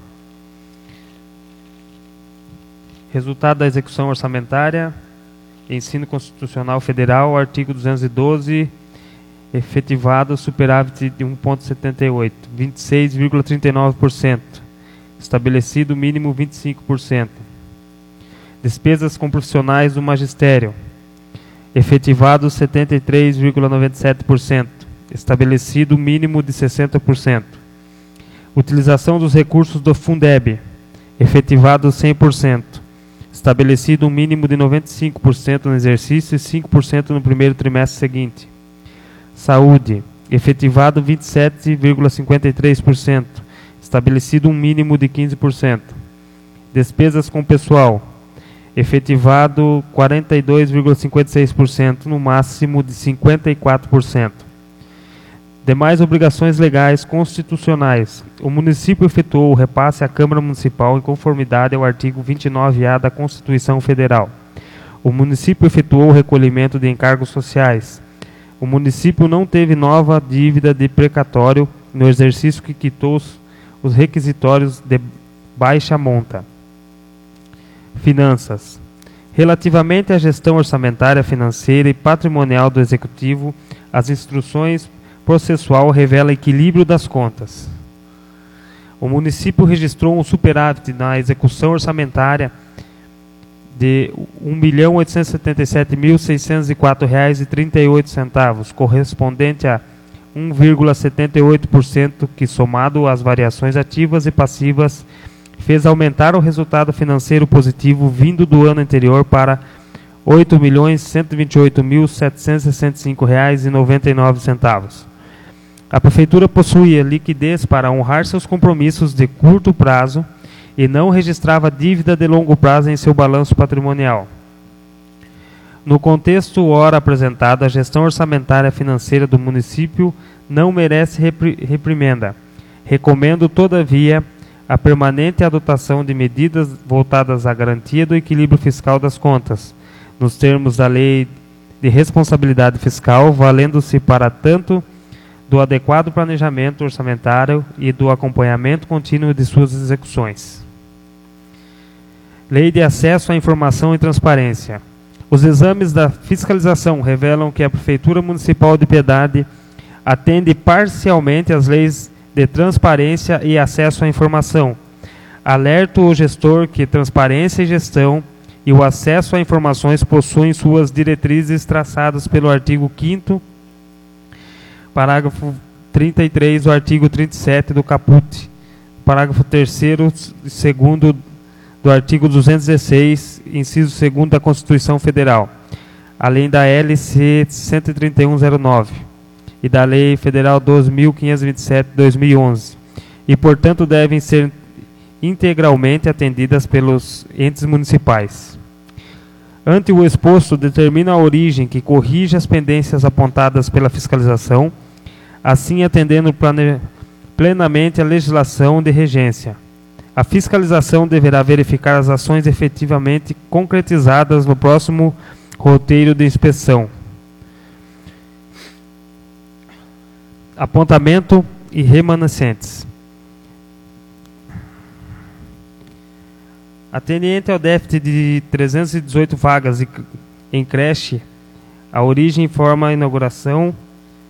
Resultado da execução orçamentária. Ensino Constitucional Federal, artigo 212, efetivado superávit de 1,78, 26,39%. Estabelecido mínimo 25%. Despesas com profissionais do magistério. Efetivado 73,97%. Estabelecido mínimo de 60%. Utilização dos recursos do Fundeb. Efetivado 100%. Estabelecido um mínimo de 95% no exercício e 5% no primeiro trimestre seguinte. Saúde. Efetivado 27,53%. Estabelecido um mínimo de 15%. Despesas com pessoal. Efetivado 42,56%, no máximo de 54%. Demais obrigações legais constitucionais. O município efetuou o repasse à Câmara Municipal em conformidade ao artigo 29A da Constituição Federal. O município efetuou o recolhimento de encargos sociais. O município não teve nova dívida de precatório no exercício que quitou os requisitórios de baixa monta. Finanças. Relativamente à gestão orçamentária, financeira e patrimonial do Executivo, as instruções processual revela equilíbrio das contas. O município registrou um superávit na execução orçamentária de R$ 1.877.604,38, correspondente a 1,78%, que, somado às variações ativas e passivas, fez aumentar o resultado financeiro positivo vindo do ano anterior para R$ 8.128.765,99. A Prefeitura possuía liquidez para honrar seus compromissos de curto prazo e não registrava dívida de longo prazo em seu balanço patrimonial. No contexto ora apresentado, a gestão orçamentária financeira do município não merece reprimenda. Recomendo, todavia, a permanente adotação de medidas voltadas à garantia do equilíbrio fiscal das contas, nos termos da Lei de Responsabilidade Fiscal, valendo-se para tanto do adequado planejamento orçamentário e do acompanhamento contínuo de suas execuções. Lei de Acesso à Informação e Transparência. Os exames da fiscalização revelam que a Prefeitura Municipal de Piedade atende parcialmente às leis de transparência e acesso à informação. Alerto o gestor que transparência e gestão e o acesso a informações possuem suas diretrizes traçadas pelo artigo 5º, parágrafo 33 do artigo 37 do caput, parágrafo 3º e 2º do artigo 216, inciso 2º da Constituição Federal, além da LC 13109 e da Lei Federal 12.527 de 2011, e, portanto, devem ser integralmente atendidas pelos entes municipais. Ante o exposto, determina a origem que corrige as pendências apontadas pela fiscalização, assim atendendo plenamente a legislação de regência. A fiscalização deverá verificar as ações efetivamente concretizadas no próximo roteiro de inspeção. Apontamento e remanescentes. Atendente ao déficit de 318 vagas em creche, a origem informa a inauguração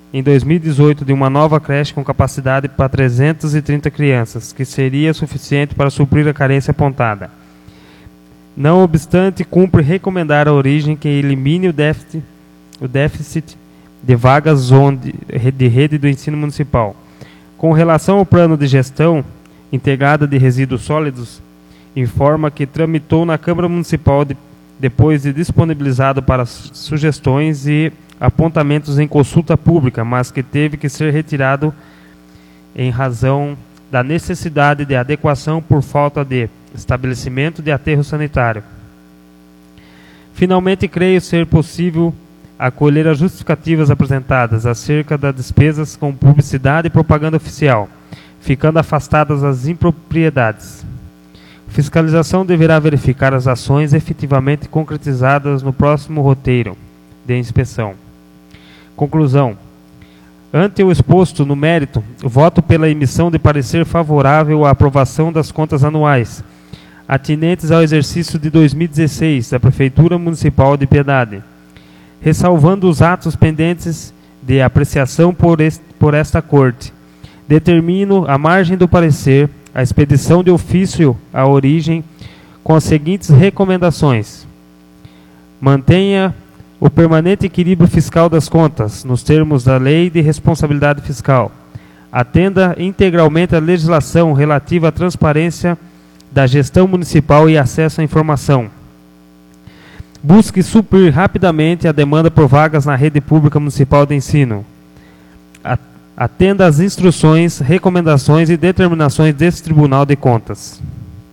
em 2018 de uma nova creche com capacidade para 330 crianças, que seria suficiente para suprir a carência apontada. Não obstante, cumpre recomendar à origem que elimine o déficit de vagas de rede do ensino municipal. Com relação ao plano de gestão integrada de resíduos sólidos, informa que tramitou na Câmara Municipal depois de disponibilizado para sugestões e apontamentos em consulta pública, mas que teve que ser retirado em razão da necessidade de adequação por falta de estabelecimento de aterro sanitário. Finalmente, creio ser possível acolher as justificativas apresentadas acerca das despesas com publicidade e propaganda oficial, ficando afastadas as impropriedades. Fiscalização deverá verificar as ações efetivamente concretizadas no próximo roteiro de inspeção. Conclusão. Ante o exposto no mérito, voto pela emissão de parecer favorável à aprovação das contas anuais, atinentes ao exercício de 2016 da Prefeitura Municipal de Piedade, ressalvando os atos pendentes de apreciação por esta Corte. Determino, à margem do parecer, a expedição de ofício à origem com as seguintes recomendações. Mantenha o permanente equilíbrio fiscal das contas, nos termos da Lei de Responsabilidade Fiscal. Atenda integralmente à legislação relativa à transparência da gestão municipal e acesso à informação. Busque suprir rapidamente a demanda por vagas na rede pública municipal de ensino. Atenda às instruções, recomendações e determinações desse Tribunal de Contas.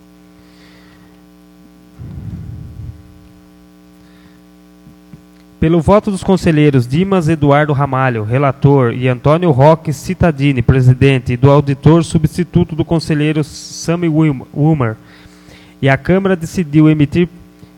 Pelo voto dos conselheiros Dimas Eduardo Ramalho, relator, e Antônio Roque Cittadini, presidente, e do auditor substituto do conselheiro Sami Wilmer, e a Câmara decidiu emitir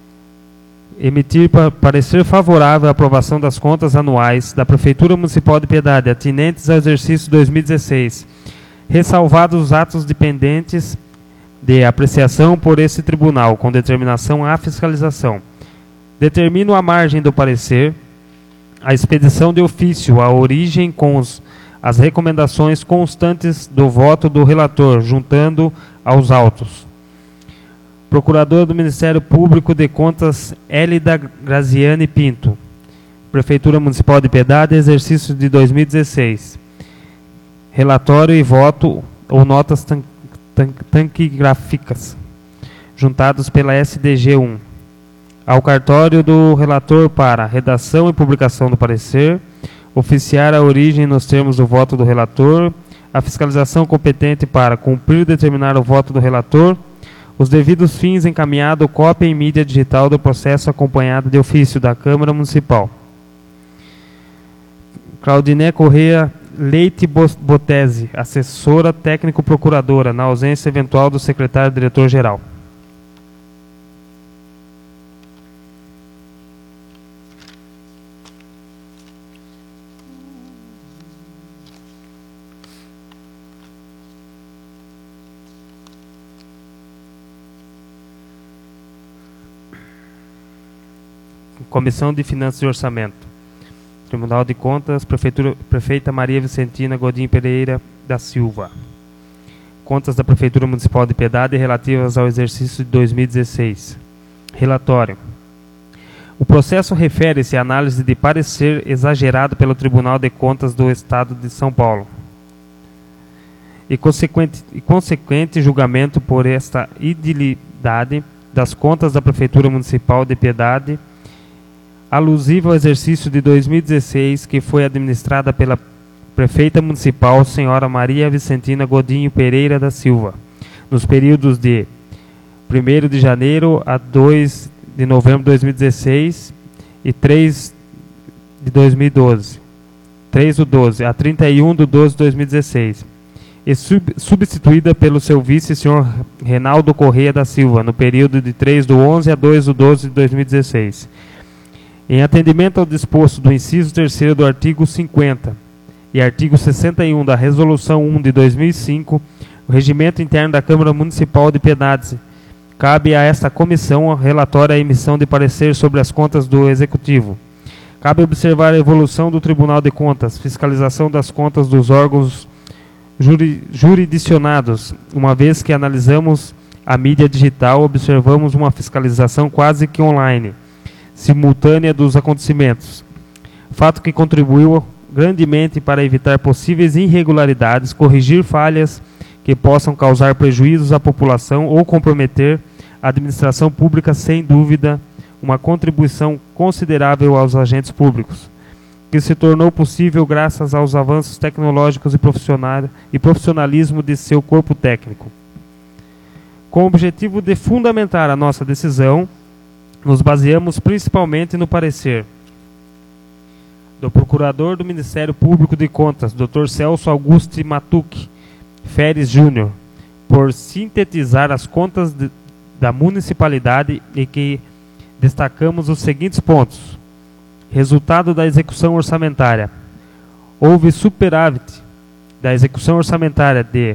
parecer favorável à aprovação das contas anuais da Prefeitura Municipal de Piedade, atinentes ao exercício 2016, ressalvados os atos dependentes de apreciação por esse tribunal, com determinação à fiscalização. Determino à margem do parecer a expedição de ofício à origem com as recomendações constantes do voto do relator, juntando aos autos. Procurador do Ministério Público de Contas, Hélida Graziane Pinto. Prefeitura Municipal de Piedade, exercício de 2016. Relatório e voto ou notas taquigráficas, juntados pela SDG 1. Ao cartório do relator para redação e publicação do parecer, oficiar a origem nos termos do voto do relator, a fiscalização competente para cumprir e determinar o voto do relator, os devidos fins encaminhado cópia em mídia digital do processo acompanhado de ofício da Câmara Municipal. Claudiné Correia Leite Botese, assessora técnico-procuradora, na ausência eventual do secretário-diretor-geral. Comissão de Finanças e Orçamento. Tribunal de Contas, Prefeita Maria Vicentina Godinho Pereira da Silva. Contas da Prefeitura Municipal de Piedade relativas ao exercício de 2016. Relatório. O processo refere-se à análise de parecer exagerado pelo Tribunal de Contas do Estado de São Paulo e consequente julgamento por esta idilidade das contas da Prefeitura Municipal de Piedade, alusiva ao exercício de 2016, que foi administrada pela Prefeita Municipal, Senhora Maria Vicentina Godinho Pereira da Silva, nos períodos de 1º de janeiro a 2 de novembro de 2016 e 3 de 2012, 3 do 12 a 31 de 12 de 2016, e substituída pelo seu vice, senhor Reinaldo Correia da Silva, no período de 3 do 11 a 2 do 12 de 2016. Em atendimento ao disposto do inciso 3º do artigo 50 e artigo 61 da Resolução 1 de 2005, o regimento interno da Câmara Municipal de Piedade, cabe a esta comissão relatória a emissão de parecer sobre as contas do Executivo. Cabe observar a evolução do Tribunal de Contas, fiscalização das contas dos órgãos jurisdicionados. Uma vez que analisamos a mídia digital, observamos uma fiscalização quase que online, simultânea dos acontecimentos. Fato que contribuiu grandemente para evitar possíveis irregularidades, corrigir falhas que possam causar prejuízos à população ou comprometer a administração pública, sem dúvida, uma contribuição considerável aos agentes públicos, que se tornou possível graças aos avanços tecnológicos e profissionalismo de seu corpo técnico. Com o objetivo de fundamentar a nossa decisão, nos baseamos principalmente no parecer do Procurador do Ministério Público de Contas, Dr. Celso Augusto Matuque Feres Júnior, por sintetizar as contas da municipalidade e que destacamos os seguintes pontos. Resultado da execução orçamentária. Houve superávit da execução orçamentária de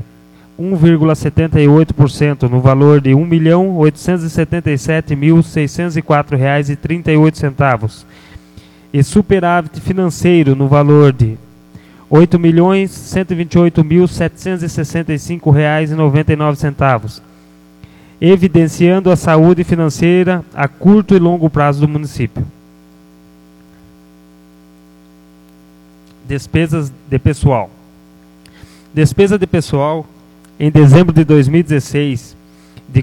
1,78% no valor de R$ 1.877.604,38 e superávit financeiro no valor de R$ 8.128.765,99, evidenciando a saúde financeira a curto e longo prazo do município. Despesas de pessoal. Despesa de pessoal, em dezembro de 2016, de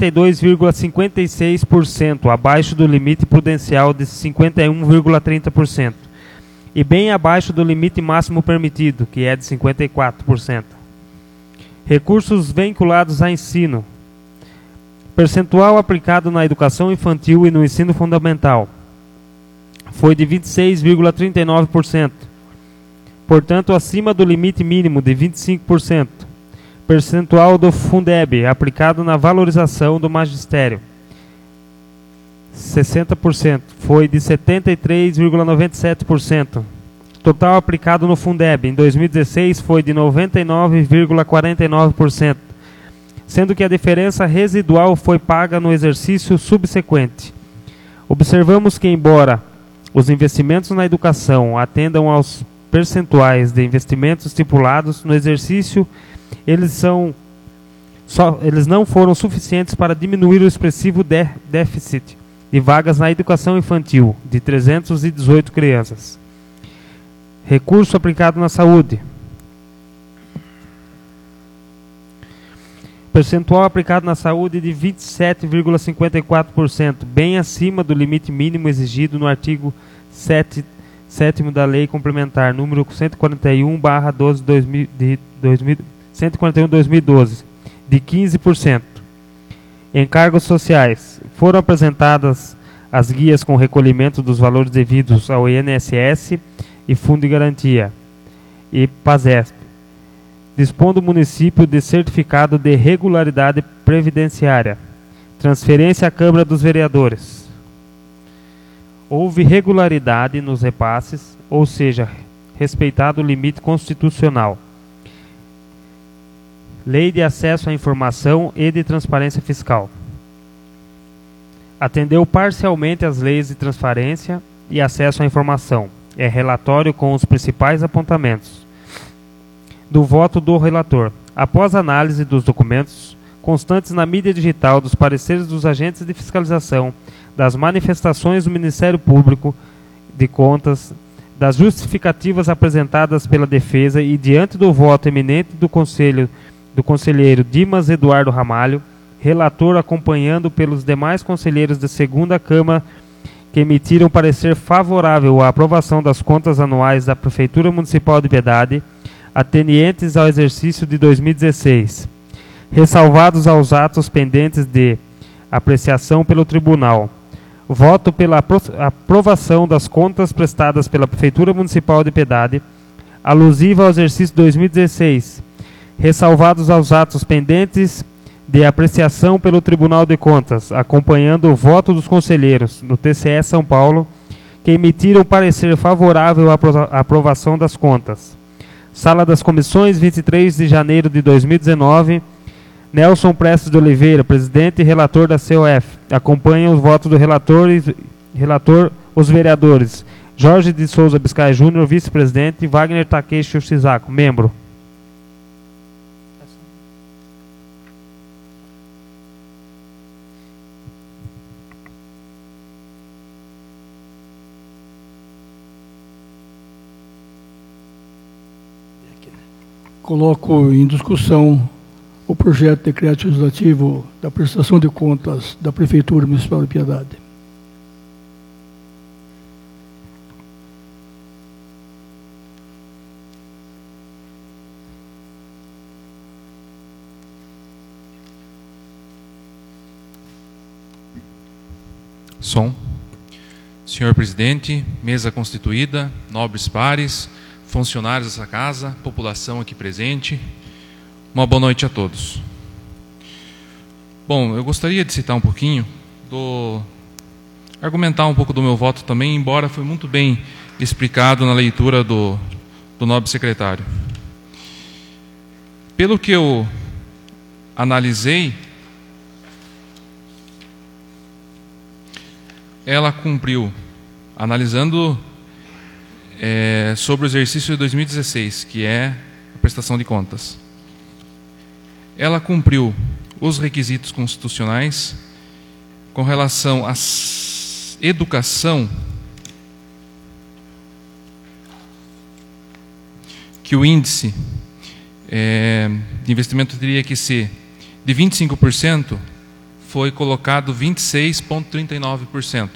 42,56%, abaixo do limite prudencial de 51,30%, e bem abaixo do limite máximo permitido, que é de 54%. Recursos vinculados a ensino. Percentual aplicado na educação infantil e no ensino fundamental foi de 26,39%, portanto acima do limite mínimo de 25%. Percentual do Fundeb aplicado na valorização do magistério, 60%, foi de 73,97%. Total aplicado no Fundeb em 2016 foi de 99,49%, sendo que a diferença residual foi paga no exercício subsequente. Observamos que, embora os investimentos na educação atendam aos percentuais de investimentos estipulados no exercício, eles não foram suficientes para diminuir o expressivo déficit de vagas na educação infantil, de 318 crianças. Recurso aplicado na saúde. Percentual aplicado na saúde de 27,54%, bem acima do limite mínimo exigido no artigo 7º da Lei Complementar, número 141/2012, de 15%. Encargos sociais. Foram apresentadas as guias com recolhimento dos valores devidos ao INSS e Fundo de Garantia e PASESP, dispondo o município de certificado de regularidade previdenciária. Transferência à Câmara dos Vereadores. Houve regularidade nos repasses, ou seja, respeitado o limite constitucional. Lei de acesso à informação e de transparência fiscal. Atendeu parcialmente às leis de transparência e acesso à informação. É relatório com os principais apontamentos. Do voto do relator. Após análise dos documentos constantes na mídia digital, dos pareceres dos agentes de fiscalização, das manifestações do Ministério Público de Contas, das justificativas apresentadas pela defesa e diante do voto eminente do conselheiro Dimas Eduardo Ramalho, relator acompanhando pelos demais conselheiros da segunda Câmara que emitiram parecer favorável à aprovação das contas anuais da Prefeitura Municipal de Piedade, atenientes ao exercício de 2016, ressalvados aos atos pendentes de apreciação pelo Tribunal. Voto pela aprovação das contas prestadas pela Prefeitura Municipal de Piedade, alusiva ao exercício 2016, ressalvados aos atos pendentes de apreciação pelo Tribunal de Contas, acompanhando o voto dos conselheiros no TCE São Paulo, que emitiram parecer favorável à aprovação das contas. Sala das Comissões, 23 de janeiro de 2019, Nelson Prestes de Oliveira, presidente e relator da COF. Acompanham os votos do relator, os vereadores Jorge de Souza Biscay Júnior, vice-presidente. Wagner Takeshi Shizaku, membro. Coloco em discussão o projeto de decreto legislativo da prestação de contas da Prefeitura Municipal de Piedade. Som. Senhor presidente, mesa constituída, nobres pares, funcionários dessa casa, população aqui presente, uma boa noite a todos. Bom, eu gostaria de citar um pouquinho, argumentar um pouco do meu voto também, embora foi muito bem explicado na leitura do nobre secretário. Pelo que eu analisei, ela cumpriu, analisando sobre o exercício de 2016, que é a prestação de contas. Ela cumpriu os requisitos constitucionais com relação à educação, que o índice de investimento teria que ser de 25%, foi colocado 26,39%.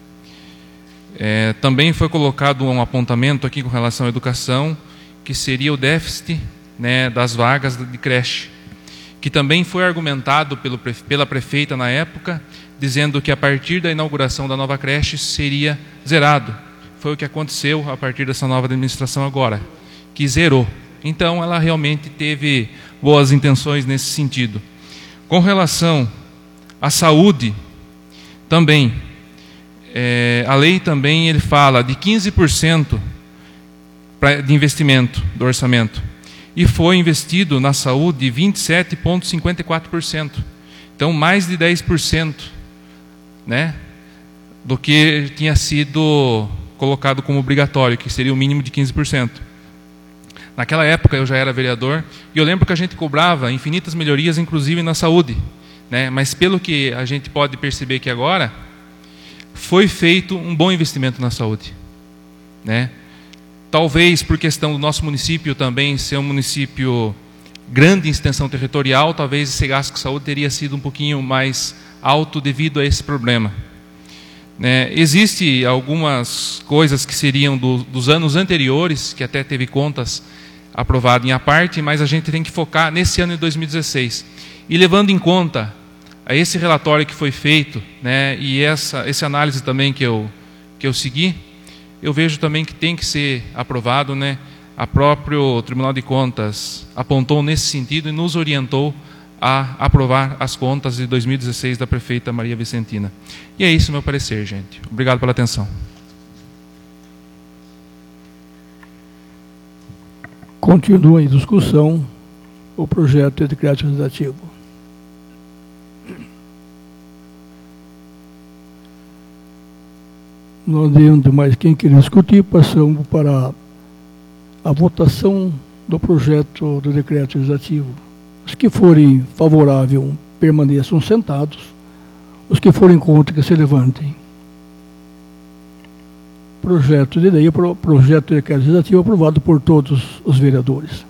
Também foi colocado um apontamento aqui com relação à educação, que seria o déficit, né, das vagas de creche, que também foi argumentado pela prefeita na época, dizendo que a partir da inauguração da nova creche seria zerado. Foi o que aconteceu a partir dessa nova administração agora, que zerou. Então ela realmente teve boas intenções nesse sentido. Com relação à saúde, também, a lei também ele fala de 15% de investimento do orçamento. E foi investido na saúde 27,54%. Então, mais de 10%, né, do que tinha sido colocado como obrigatório, que seria o mínimo de 15%. Naquela época eu já era vereador e eu lembro que a gente cobrava infinitas melhorias, inclusive na saúde, né? Mas pelo que a gente pode perceber que agora foi feito um bom investimento na saúde, né? Talvez por questão do nosso município também ser um município grande em extensão territorial, talvez esse gasto com saúde teria sido um pouquinho mais alto devido a esse problema. Existem algumas coisas que seriam dos anos anteriores, que até teve contas aprovadas em a parte, mas a gente tem que focar nesse ano de 2016. E levando em conta a esse relatório que foi feito, né, e essa análise também que eu segui, eu vejo também que tem que ser aprovado, né? A próprio Tribunal de Contas apontou nesse sentido e nos orientou a aprovar as contas de 2016 da prefeita Maria Vicentina. E é isso meu parecer, gente. Obrigado pela atenção. Continua em discussão o projeto de decreto legislativo. Não havendo mais quem queira discutir, passamos para a votação do projeto do decreto legislativo. Os que forem favoráveis permaneçam sentados, os que forem contra que se levantem. Projeto de lei, projeto de decreto legislativo aprovado por todos os vereadores.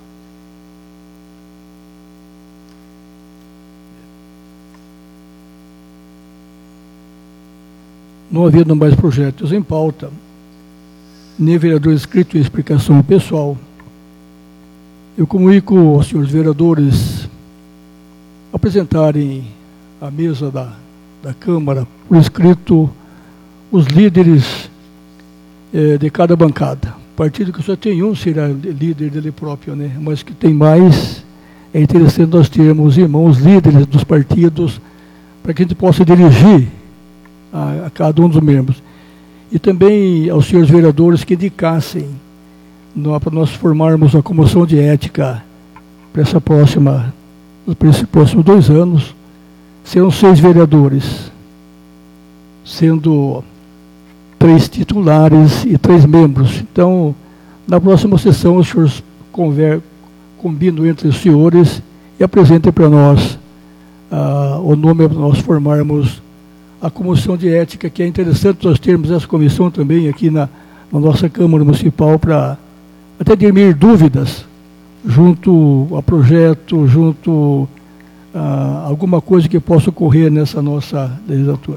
Não havendo mais projetos em pauta, nem vereador inscrito em explicação pessoal, eu comunico aos senhores vereadores apresentarem à mesa da Câmara, por escrito, os líderes de cada bancada. Partido que só tem um será líder dele próprio, né? Mas que tem mais, é interessante nós termos irmãos líderes dos partidos, para que a gente possa dirigir a cada um dos membros. E também aos senhores vereadores que indicassem para nós formarmos a comissão de ética para esses próximos 2 anos. Serão 6 vereadores, sendo 3 titulares e 3 membros. Então, na próxima sessão, os senhores combinam entre os senhores e apresentem para nós o nome para nós formarmos a comissão de ética, que é interessante nós termos essa comissão também aqui na nossa Câmara Municipal para até dirimir dúvidas junto a projeto, junto a alguma coisa que possa ocorrer nessa nossa legislatura.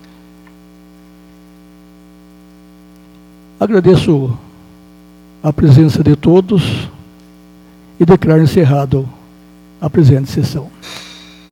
Agradeço a presença de todos e declaro encerrado a presente sessão.